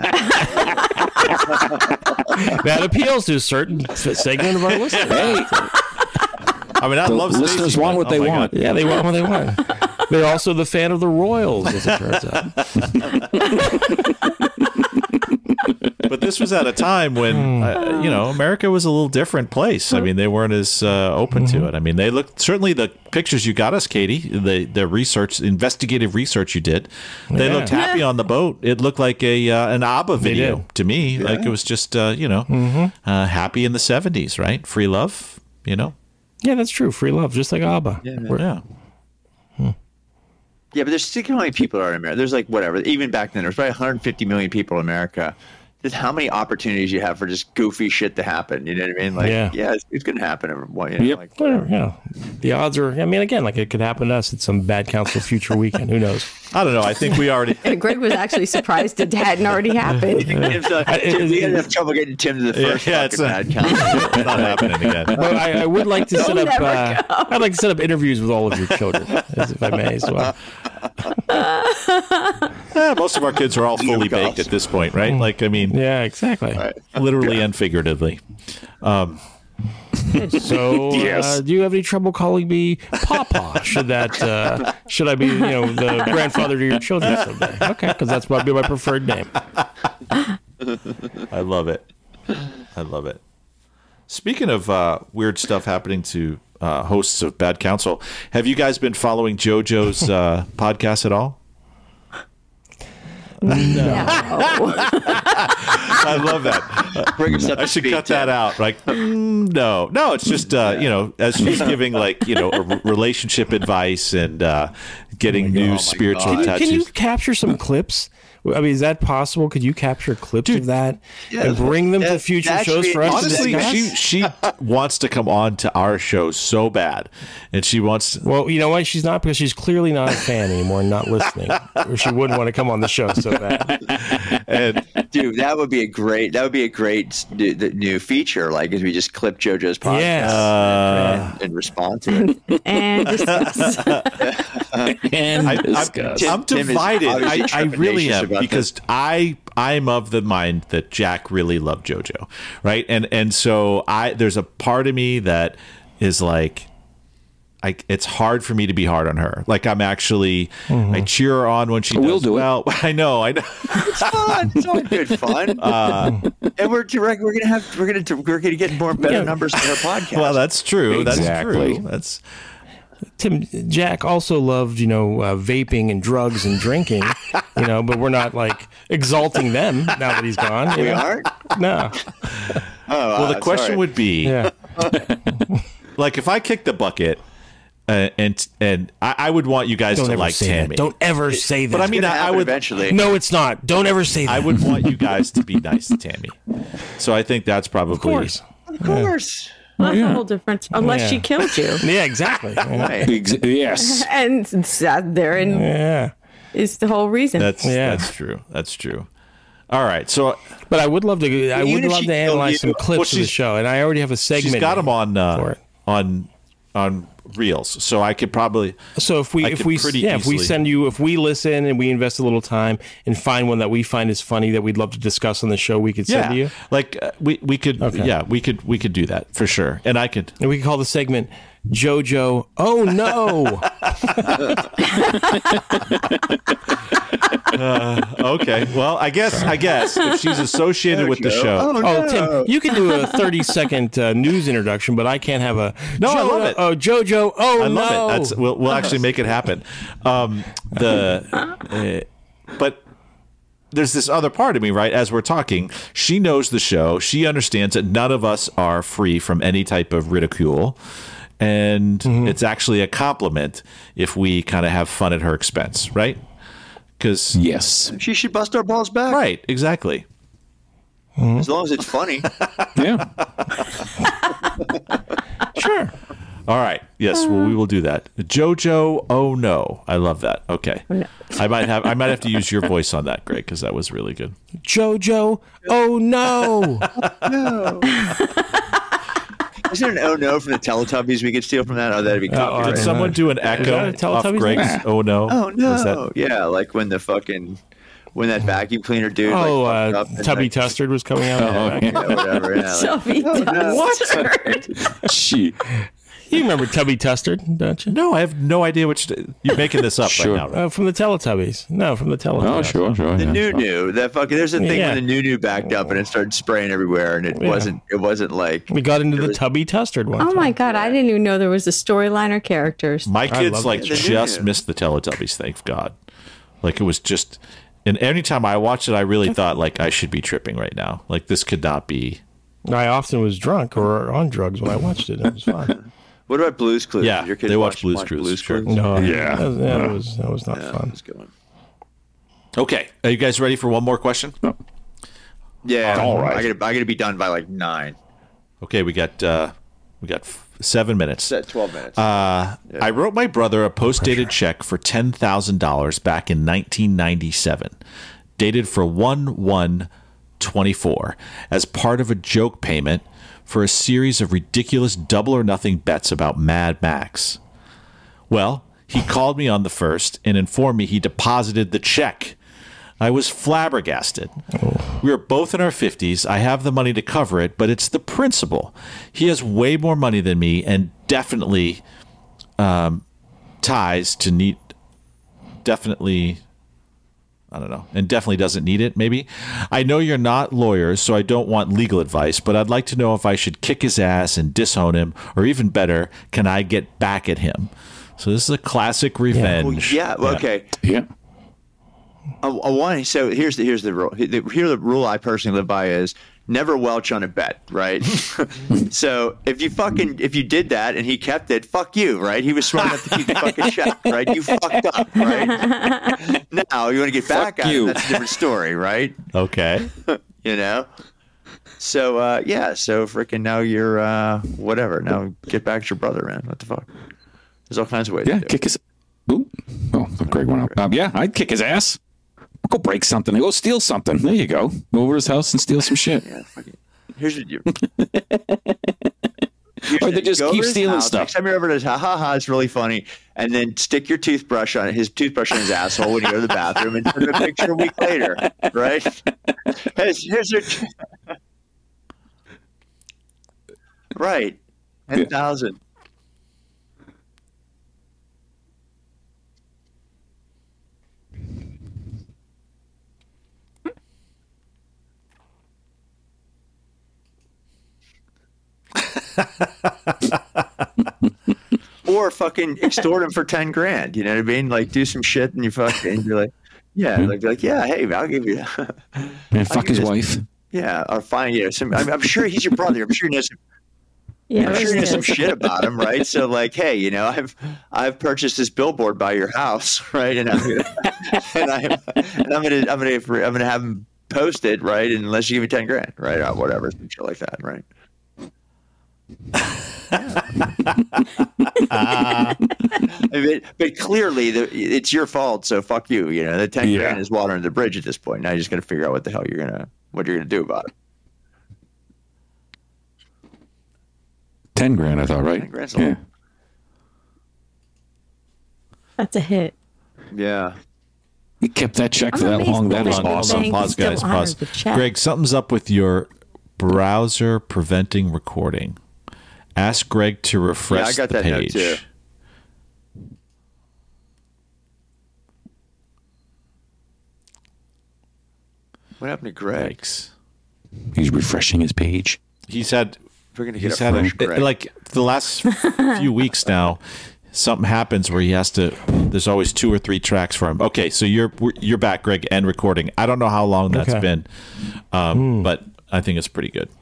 A: That appeals to a certain segment of our listeners.
E: Hey,
C: I mean, I love
E: listeners
C: Stacey,
E: want what they
C: my
E: want.
C: God.
A: Yeah, they want what they want. They're also the fan of the Royals, as it turns out.
C: But this was at a time when, America was a little different place. I mean, they weren't as open to it. I mean, they looked, certainly the pictures you got us, Katie, the research, investigative research you did, they looked happy on the boat. It looked like an ABBA video to me. Yeah. Like it was just, happy in the 70s, right? Free love,
A: Yeah, that's true. Free love, just like ABBA.
C: Yeah.
D: Yeah, but there's still how many people are in America. There's like whatever. Even back then, there's probably 150 million people in America. Just how many opportunities you have for just goofy shit to happen. You know what I mean? Like, it's going to happen every one.
A: Yep. The odds are. I mean, again, like it could happen to us at some bad council future weekend. Who knows?
C: I don't know. I think we already.
B: And Greg was actually surprised it hadn't already happened.
D: We had enough trouble getting Tim to the first bad council.
C: It's not happening again.
A: Well, I would like to set up. I'd like to set up interviews with all of your children, if I may, as well.
C: Most of our kids are all fully baked at this point, right? Like, I mean,
A: yeah, exactly.
C: Literally and figuratively.
A: So, do you have any trouble calling me Papa? Should I be, the grandfather to your children someday? Okay, because that's probably my preferred name.
C: I love it. Speaking of weird stuff happening to hosts of Bad Counsel, have you guys been following JoJo's podcast at all?
A: No.
C: I love that. I should cut that out. Like, no, it's just as she's giving relationship advice and getting new spiritual touches.
A: Can you capture some clips? I mean, is that possible? Could you capture clips of that and bring them to future shows for us?
C: Honestly, she wants to come on to our show so bad, and she wants.
A: Well, you know why she's not? Because she's clearly not a fan anymore and not listening, or she wouldn't want to come on the show so bad.
D: And dude, that would be a great new feature. Like, as we just clip JoJo's podcast and respond to it
B: and discuss.
C: I'm divided. I really am, because I'm of the mind that Jack really loved JoJo, right? And so there's a part of me that is like, it's hard for me to be hard on her. Like, I'm actually, I cheer her on when she does well. I know.
D: It's fun. It's all good fun. And we're gonna get better numbers for her podcast.
C: Well, that's true.
E: Exactly.
C: That's true.
A: Tim, Jack also loved, vaping and drugs and drinking, but we're not like exalting them now that he's gone.
D: We aren't?
A: No.
C: Well, the question would be, like, if I kick the bucket, and I would want you guys to like Tammy.
A: Don't ever say that.
C: But I mean, I would
D: eventually.
A: No, it's not. Don't ever say that.
C: I would want you guys to be nice to Tammy. So I think that's probably.
A: Of course.
B: Well, that's a whole difference. Unless she killed you.
A: Yeah, exactly.
E: Yes.
B: And sat there and is the whole reason.
C: That's true. That's true. All right. So,
A: but I would love to. I would love to analyze some clips of the show, and I already have a segment.
C: She's got them on reels, so I could probably.
A: So if we listen and we invest a little time and find one that we find is funny that we'd love to discuss on the show, we could send to you.
C: Like we could, we could do that for sure, and we
A: could call the segment JoJo. Oh no.
C: Okay. Well, I guess if she's associated with the show.
A: Tim, you can do a 30-second news introduction, but I can't have a.
C: No, I love it.
A: Oh, JoJo. Oh,
C: I
A: no.
C: love it. We'll actually make it happen. But there's this other part of me, right? As we're talking, she knows the show. She understands that none of us are free from any type of ridicule. And it's actually a compliment if we kind of have fun at her expense, right? Because
E: yes,
D: she should bust our balls back.
C: Right, exactly.
D: As long as it's funny.
E: Yeah.
A: Sure.
C: All right. Yes, well, we will do that. JoJo, oh no. I love that. Okay.
B: Oh, no.
C: I might have to use your voice on that, Greg, because that was really good.
A: JoJo, oh no.
D: No. Is there an oh no from the Teletubbies we could steal from that? Oh, that'd be copyright.
C: Did someone do an echo off Greg's oh no?
D: Oh no. Yeah, like when that vacuum cleaner dude.
A: Tubby Tustard was coming out.
D: Whatever. Yeah,
B: Tubby Tustard.
E: She.
A: You remember Tubby Tustard, don't you?
C: No, I have no idea you're making this up right now.
A: From the Teletubbies. No, from the Teletubbies.
E: Oh, sure.
D: The Nunu. That fucking. There's a thing when the Nunu backed up and it started spraying everywhere, and it wasn't like.
A: We got into the Tubby Tustard one.
B: Oh my god! I didn't even know there was a storyline or characters.
C: My kids just missed the Teletubbies. Thank God. Like it was just. And anytime I watched it, I really thought like I should be tripping right now. Like this could not be.
A: I often was drunk or on drugs when I watched it. It was fun.
D: What about Blue's Clues?
C: Yeah,
D: your kids
C: they watch Blue's Clues.
A: Sure. No, that was not fun.
D: That's a good one.
C: Okay, are you guys ready for one more question?
E: No.
D: Yeah,
E: all right.
D: I gotta be done by like 9.
C: Okay, we got 7 minutes.
D: 12 minutes.
C: I wrote my brother a post-dated check for $10,000 back in 1997, dated for 1/1/24, as part of a joke payment for a series of ridiculous double or nothing bets about Mad Max. Well, he called me on the 1st and informed me he deposited the check. I was flabbergasted. We are both in our 50s. I have the money to cover it, but it's the principle. He has way more money than me and definitely ties to need. Definitely. I don't know. And definitely doesn't need it, maybe. I know you're not lawyers, so I don't want legal advice, but I'd like to know if I should kick his ass and disown him, or even better, can I get back at him? So this is a classic revenge.
D: Okay.
E: Yeah.
D: So here's the rule. The rule I personally live by is never welch on a bet, right? So if you did that and he kept it, fuck you, right? He was smart enough to keep the fucking check, right? You fucked up, right? Now you want to get back at him, that's a different story, right?
C: Okay.
D: You know? So so freaking now you're whatever. Now get back to your brother, man. What the fuck? There's all kinds of ways to do it.
E: Kick his. Ooh. Oh, Greg went up. I'd kick his ass. Go break something. Go steal something. There you go. Go over to his house and steal some shit.
D: Yeah, here's what you.
E: Or they just keep stealing stuff.
D: Next time you're over to his it's really funny. And then stick your toothbrush on his asshole when you go to the bathroom and send him a picture a week later, right? Here's your. Right. 10,000. Or fucking extort him for 10 grand. You know what I mean? Like do some shit and you fucking be like, hey, I'll give you.
E: And fuck his wife.
D: Yeah, or fine. Yeah, I'm sure he's your brother. I'm sure he knows. I'm sure he knows some shit about him, right? So like, hey, you know, I've purchased this billboard by your house, right? And I'm gonna have him post it, right? And unless you give me 10 grand, right? Or whatever, some shit like that, right? But clearly it's your fault, so fuck you. You know, the 10 grand is water under the bridge at this point. Now you just got to figure out what the hell you're gonna do about it.
E: 10 grand, I thought, right?
D: 10 grand's a lot.
B: That's a hit.
D: Yeah.
E: You kept that check for
B: I'm
E: that
B: amazed
E: long. That
B: that
E: is
B: Hold on,
E: awesome.
B: Bank
C: Pause,
B: still
C: guys.
B: honored
C: Pause.
B: the check.
C: Greg, something's up with your browser preventing recording. Ask Greg to refresh
D: Yeah, I got
C: the
D: that note
C: page.
D: too. What happened to Greg?
C: Yikes.
E: He's refreshing his page.
C: He's had
D: We're gonna get
C: he's
D: a
C: had
D: fresh Greg.
C: like the last few weeks now. Something happens where he has to. There's always 2 or 3 tracks for him. Okay, so you're back, Greg, and recording. I don't know how long that's
A: Okay.
C: been, but I think it's pretty good.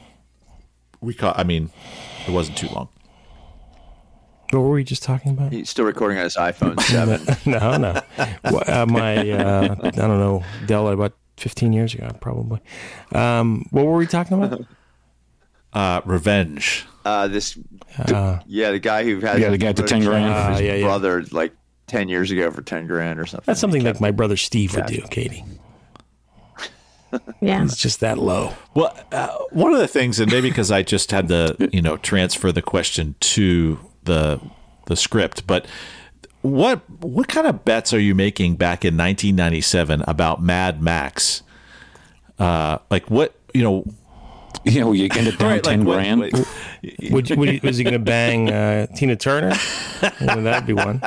C: I mean, it wasn't too long.
A: What were we just talking about?
D: He's still recording on his iPhone 7.
A: No. My, I don't know, Dell about 15 years ago, probably. What were we talking about?
C: Revenge.
D: The guy who had
E: Yeah, the guy at the 10 grand.
D: his
A: yeah.
D: brother like 10 years ago for 10 grand or something.
A: That's something like my brother Steve would do, Katie.
B: Yeah.
A: It's just that low.
C: Well, one of the things, and maybe because I just had to, transfer the question to the script, but what kind of bets are you making back in 1997 about Mad Max? Like what,
E: Yeah, well, you end up down 10 grand.
A: Was he going to bang Tina Turner? That'd be one.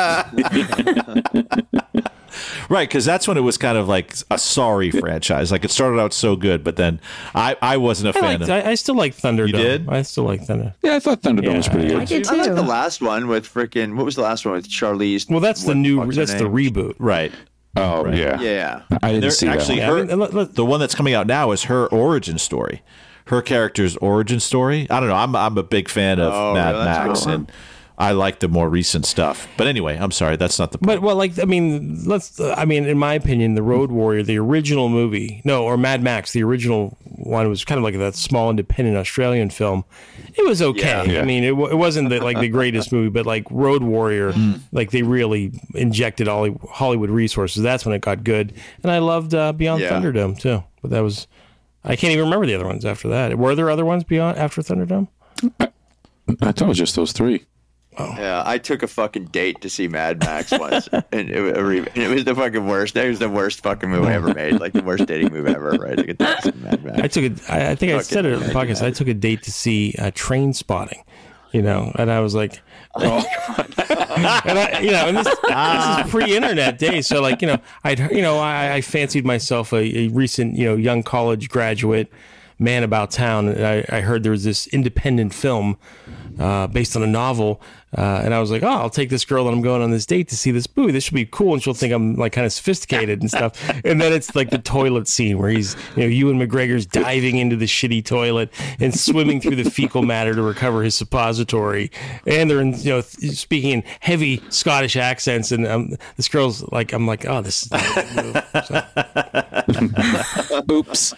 C: Right, because that's when it was kind of like a sorry franchise. Like it started out so good, but then I wasn't a fan of it.
A: I still like Thunderdome.
C: You did?
A: I still like Thunder.
E: Yeah, I thought Thunderdome was pretty
B: I
E: good.
B: did
D: I like the
B: too.
D: last one with freaking. What was the last one with Charlize?
A: Well, that's the
D: what
A: new.
D: fuck's her
A: That's the
D: name?
A: reboot.
C: Right.
E: Oh, yeah.
D: Yeah.
E: I didn't
C: They're
E: see
C: actually
E: that.
A: Yeah,
C: her,
A: I mean,
C: the one that's coming out now is her origin story. Her character's origin story. I don't know. I'm a big fan of Mad
D: really? That's
C: Max,
D: cool.
C: and I like the more recent stuff. But anyway, I'm sorry. That's not the point.
A: But in my opinion, the Road Warrior, the original movie, or Mad Max, the original one was kind of like that small independent Australian film. It was okay.
E: Yeah.
A: I mean, it wasn't the greatest movie, but like Road Warrior, like they really injected Hollywood resources. That's when it got good. And I loved Beyond
D: Yeah.
A: Thunderdome too. But that was, I can't even remember the other ones after that. Were there other ones after Thunderdome?
E: I thought it was just those 3.
D: Yeah, I took a fucking date to see Mad Max once, and it was the fucking worst. That was the worst fucking movie I ever made, like the worst dating movie ever. Right? I took a date to see Mad Max.
A: I think I said it on the podcast. I took a date to see Train Spotting, and I was like, oh, and this is pre-internet days, so like I fancied myself a recent young college graduate man about town, and I heard there was this independent film based on a novel, and I was like, oh, I'll take this girl that I'm going on this date to see this movie. This should be cool, and she'll think I'm like kind of sophisticated and stuff. And then it's like the toilet scene where he's, Ewan McGregor's diving into the shitty toilet and swimming through the fecal matter to recover his suppository, and they're speaking in heavy Scottish accents, and this girl's like, I'm like, oh, this is not a good move. So,
E: Oops.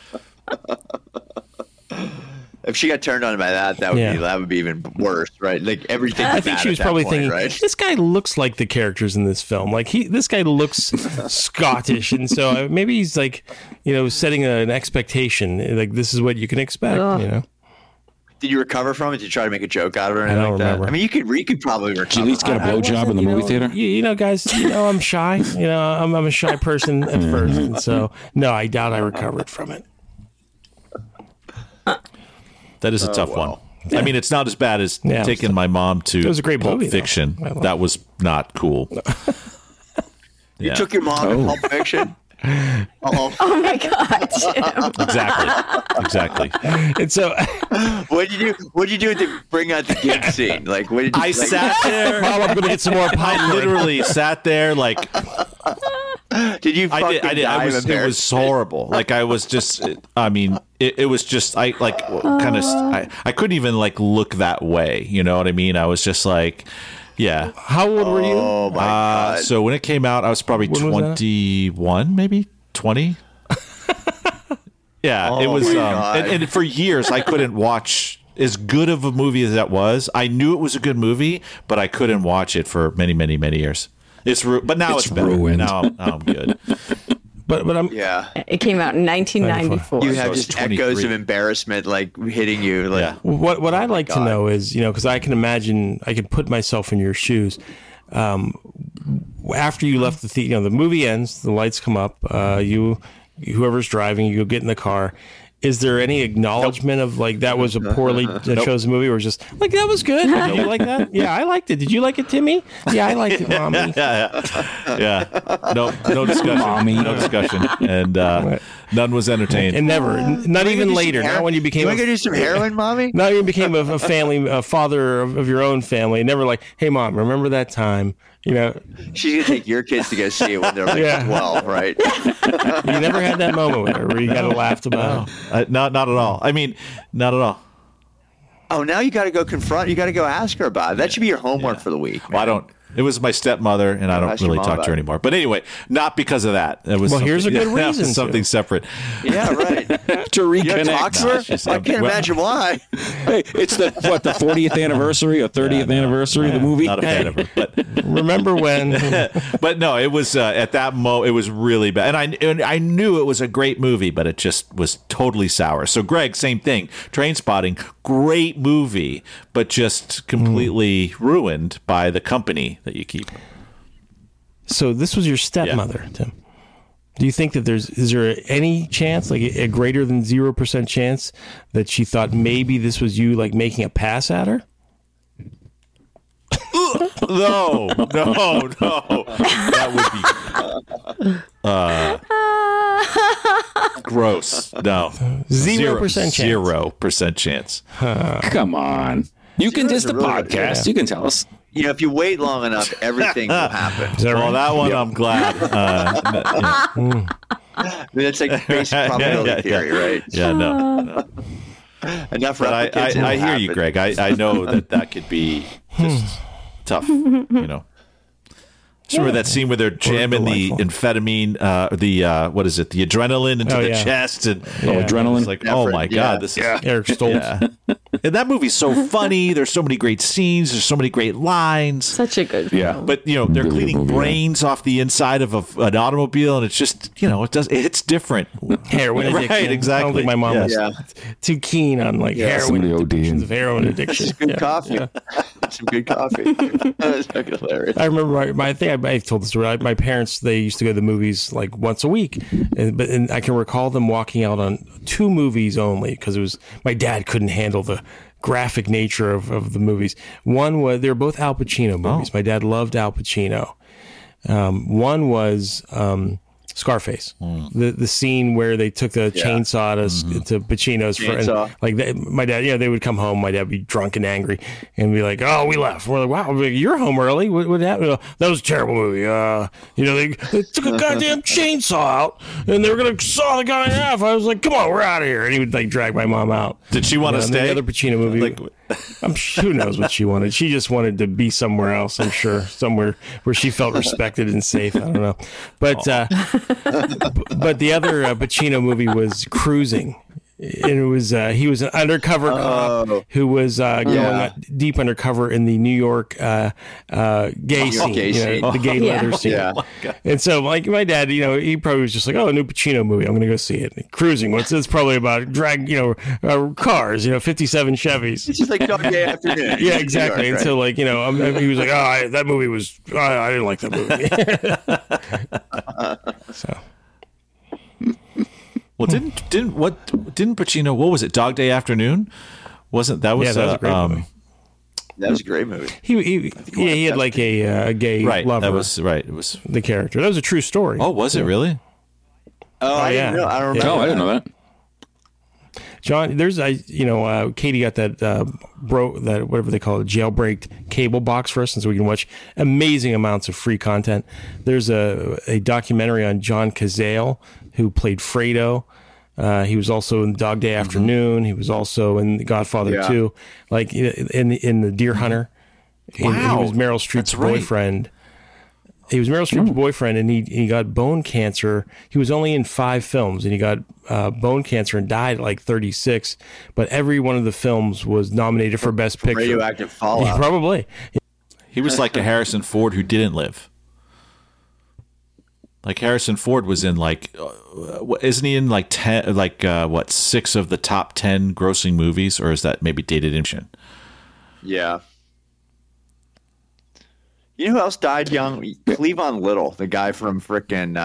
D: If she got turned on by that, that would be even worse, right? Like everything.
A: I think she was probably thinking,
D: right?
A: this guy looks like the characters in this film. Like this guy looks Scottish, and so maybe he's like, setting an expectation. Like this is what you can expect.
D: Did you recover from it? Did you try to make a joke out of it or anything
A: don't
D: like that?
A: remember.
D: I mean, you could probably recover.
E: Did you at least get a blowjob in the movie theater?
A: Guys, I'm shy. I'm a shy person at first, and so no, I doubt I recovered from it.
C: That is a tough one. I mean, it's not as bad as taking my mom to
A: It was a great
C: Pulp
A: movie, though.
C: Fiction. That was not cool.
D: You took your mom to Pulp Fiction.
B: Oh my God, Tim.
C: Exactly.
A: And so,
D: What did you do to bring out the gig scene? Like, what did you?
C: I sat there.
A: Mom, I'm gonna get some more
C: I
A: popcorn.
C: literally sat there like
D: Did you?
C: I did. It was horrible. Like I was just. I mean, it was just. I like kind of. I couldn't even like look that way. You know what I mean? I was just like, yeah.
A: How old were you?
D: Oh my God!
C: So when it came out, I was probably
A: When was that?
C: 21, maybe 20. Yeah, it was.
D: my God.
C: And for years, I couldn't watch as good of a movie as that was. I knew it was a good movie, but I couldn't watch it for many, many, many years. But now it's better.
E: ruined.
C: Now I'm good.
A: But I'm.
D: Yeah,
B: It came out in 1994.
D: you
C: So
D: have
C: it's
D: just echoes
C: 23.
D: of embarrassment like hitting you. Like,
C: Yeah.
A: What I'd like to
D: God.
A: know is, because I can imagine, I can put myself in your shoes. after you left the theater, the movie ends, the lights come up, whoever's driving, you go get in the car. Is there any acknowledgement of like that was a poorly chosen movie, or just like that was good? Did you like that? Yeah, I liked it. Did you like it, Timmy? Yeah, I liked it, Mommy.
C: Yeah. No discussion.
E: Mommy.
C: No discussion. And none was entertained.
A: And never, not even later. Not when you became.
D: You want to do some heroin, Mommy?
A: Not even became a family, a father of your own family. Never like, hey, Mom, remember that time?
D: She's gonna take your kids to go see it when they're like 12, right?
A: You never had that moment with her where you got to laugh about it.
C: Not at all. I mean, not at all.
D: Oh, now you got to go confront. You got to go ask her about it. That should be your homework for the week.
C: Well, I don't. It was my stepmother, and I don't
D: Ask your
C: really
D: mom
C: talk
D: about
C: to her
D: it.
C: anymore. But anyway, not because of that. It was
A: here's a good reason
C: something
A: to.
C: separate.
D: Yeah, right.
E: To
D: You gotta talk
E: reconnect.
D: to her? I can't imagine why.
E: Hey, it's the 40th anniversary or 30th anniversary of the movie?
C: Not a fan of her, but
A: Remember when?
C: but no, it was at that moment. It was really bad, and I knew it was a great movie, but it just was totally sour. So, Greg, same thing. Trainspotting, great movie, but just completely ruined by the company that you keep.
A: So this was your stepmother, Tim. Do you think that is there any chance, like a greater than 0% chance, that she thought maybe this was you, like making a pass at her?
C: No. That would be gross. No.
A: 0% chance.
C: 0% chance.
E: Come on. You can just a
D: really
E: podcast. You can tell us.
D: If you wait long enough, everything will happen.
C: Well, that one I'm glad.
D: That's like basic probability theory, right?
C: Yeah, no.
D: Enough
C: But
D: replicants.
C: I hear you, Greg. I know that could be just tough. Just remember that scene where they're jamming the
A: delightful.
C: amphetamine, what is it? The adrenaline into the
A: yeah.
C: chest, and
E: adrenaline.
C: It's like, oh my
D: Yeah.
C: god, this is
A: Eric Stoltz.
C: yeah. And that movie's so funny. There's so many great scenes. There's so many great lines.
B: Such a good film.
E: Yeah.
C: But they're
E: Really good
C: cleaning
E: movie, yeah.
C: brains off the inside of an automobile, and it's just it's different.
A: Heroin
C: Right,
A: addiction.
C: exactly.
A: I don't think my mom was
D: Yeah.
A: too keen on like heroin
E: Somebody ODing.
A: depictions of heroin addiction.
D: Good coffee. Some good coffee. That's fucking hilarious.
A: I remember I think I've told this story. My parents, they used to go to the movies like once a week, and I can recall them walking out on 2 movies only because it was my dad couldn't handle the graphic nature of the movies. One was they were both Al Pacino movies. My dad loved Al Pacino. One was Scarface, the scene where they took the chainsaw to Pacino's
D: Chainsaw.
A: friend. My dad, they would come home. My dad would be drunk and angry and be like, "Oh, we left." We're like, "Wow, you're home early. What happened?" That was a terrible movie. They took a goddamn chainsaw out and they were gonna saw the guy in half. I was like, "Come on, we're out of here." And he would like drag my mom out.
C: Did she want to
A: And then
C: stay?
A: the other Pacino movie.
C: Like-
A: Who knows what she wanted? She just wanted to be somewhere else. I'm sure somewhere where she felt respected and safe. I don't know, but the other Pacino movie was Cruising. And it was he was an undercover cop who was going deep undercover in the New York gay scene,
D: gay scene.
A: the gay
B: Yeah.
A: leather scene.
D: Yeah.
A: And so, like my dad, he probably was just like, "Oh, a new Pacino movie. I'm going to go see it." Cruising. It's probably about cars, 57 Chevys.
D: It's just like Dog Day Afternoon.
A: Yeah, exactly. And
D: Right.
A: so, like, he was like, "Oh, that movie was. I didn't like that movie." So.
C: Well, didn't Pacino? What was it? Dog Day Afternoon? Wasn't that was?
A: Yeah, that was a great movie.
D: That was a great movie.
A: He had like a gay
C: right.
A: lover.
C: That was right. It was.
A: the character. That was a true story.
C: Oh, was it really?
D: Oh, I
A: yeah.
D: didn't know. I don't remember.
E: No, I didn't know that.
A: John, there's Katie got that that whatever they call it, jailbreak cable box for us, and so we can watch amazing amounts of free content. There's a documentary on John Cazale, who played Fredo. He was also in Dog Day Afternoon. He was also in The Godfather 2, like in the Deer Hunter. He was Meryl Streep's
C: That's right.
A: boyfriend. He was Meryl Streep's boyfriend, and he got bone cancer. He was only in 5 films, and he got bone cancer and died at like 36. But every one of the films was nominated for Best Picture.
D: Radioactive fallout.
A: Yeah, probably.
C: He was like a Harrison Ford who didn't live. Like Harrison Ford was in isn't he in like 10, 6 of the top 10 grossing movies, or is that maybe dated in?
D: Yeah. You know who else died young? Cleavon Little, the guy from frickin'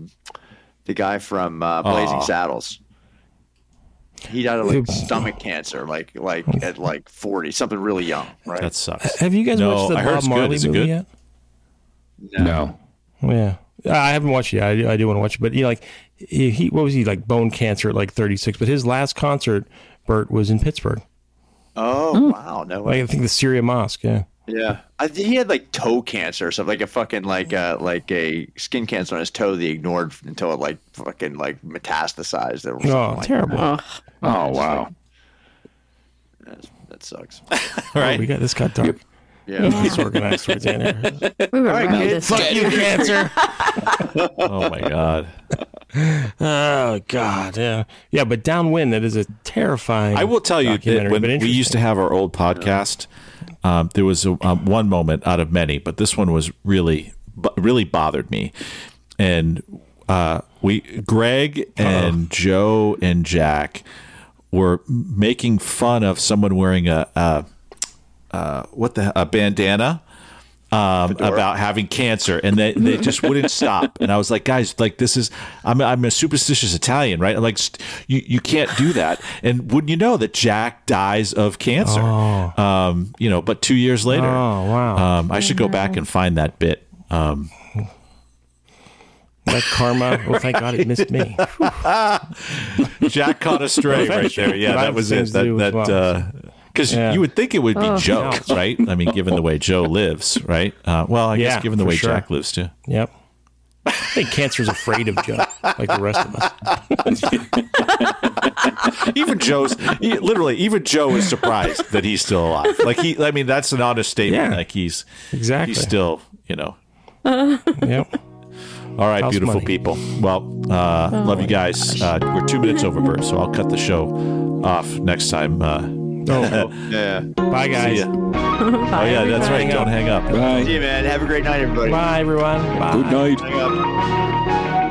D: Blazing Saddles. He died of like stomach cancer, like at 40, something really young, right?
C: That sucks.
A: Have you guys watched the
C: I heard
A: Bob
C: it's good.
A: Marley
C: Is it
A: movie
C: good?
A: yet?
E: No.
A: Yeah, I haven't watched it yet. I do want to watch it, but he what was he like bone cancer at like 36? But his last concert, Bert, was in Pittsburgh.
D: Oh wow, no way.
A: Like, I think the Syria Mosque. Yeah.
D: Yeah, he had like toe cancer or something, like a fucking like a skin cancer on his toe that he ignored until it like fucking like metastasized. Or
A: Oh, terrible!
B: Oh,
E: Oh, wow.
D: That sucks.
A: Right, we got this got dark.
D: Yeah.
A: Let's organize towards the end.
B: we were
D: right,
B: around
D: kids.
B: this.
A: Fuck you, cancer!
C: Oh my god.
A: Oh God, yeah. But Downwind, that is a terrifying.
C: I will tell you that
A: documentary,
C: when
A: but
C: we used to have our old podcast, there was one moment out of many, but this one was really bothered me. And Greg and Joe and Jack were making fun of someone wearing a bandana. About having cancer, and they just wouldn't stop. And I was like, guys, like this is I'm a superstitious Italian, right? Like you can't do that. And wouldn't you know that Jack dies of cancer? But 2 years later.
A: Oh wow!
C: I should go back and find that bit.
A: That karma. Oh, thank God it missed me.
C: Jack caught a stray right there. Yeah, that was it. Because you would think it would be Joe, right? I mean, given the way Joe lives, right? I guess given the way
A: sure.
C: Jack lives too.
A: Yep. I think cancer's afraid of Joe, like the rest of us.
C: Even Joe is surprised that he's still alive. Like that's an honest statement.
A: Yeah.
C: Like he's
A: Exactly.
C: still,
A: Yep.
C: All right,
A: House
C: beautiful
A: money.
C: people. Well, love you guys. We're 2 minutes over, Bert, so I'll cut the show off next time.
D: Yeah.
A: Bye, guys.
C: See ya. Oh yeah, that's right. Don't hang up.
E: Bye.
D: See you, man. Have a great night, everybody.
A: Bye, everyone. Bye.
E: Good night.
D: Hang up.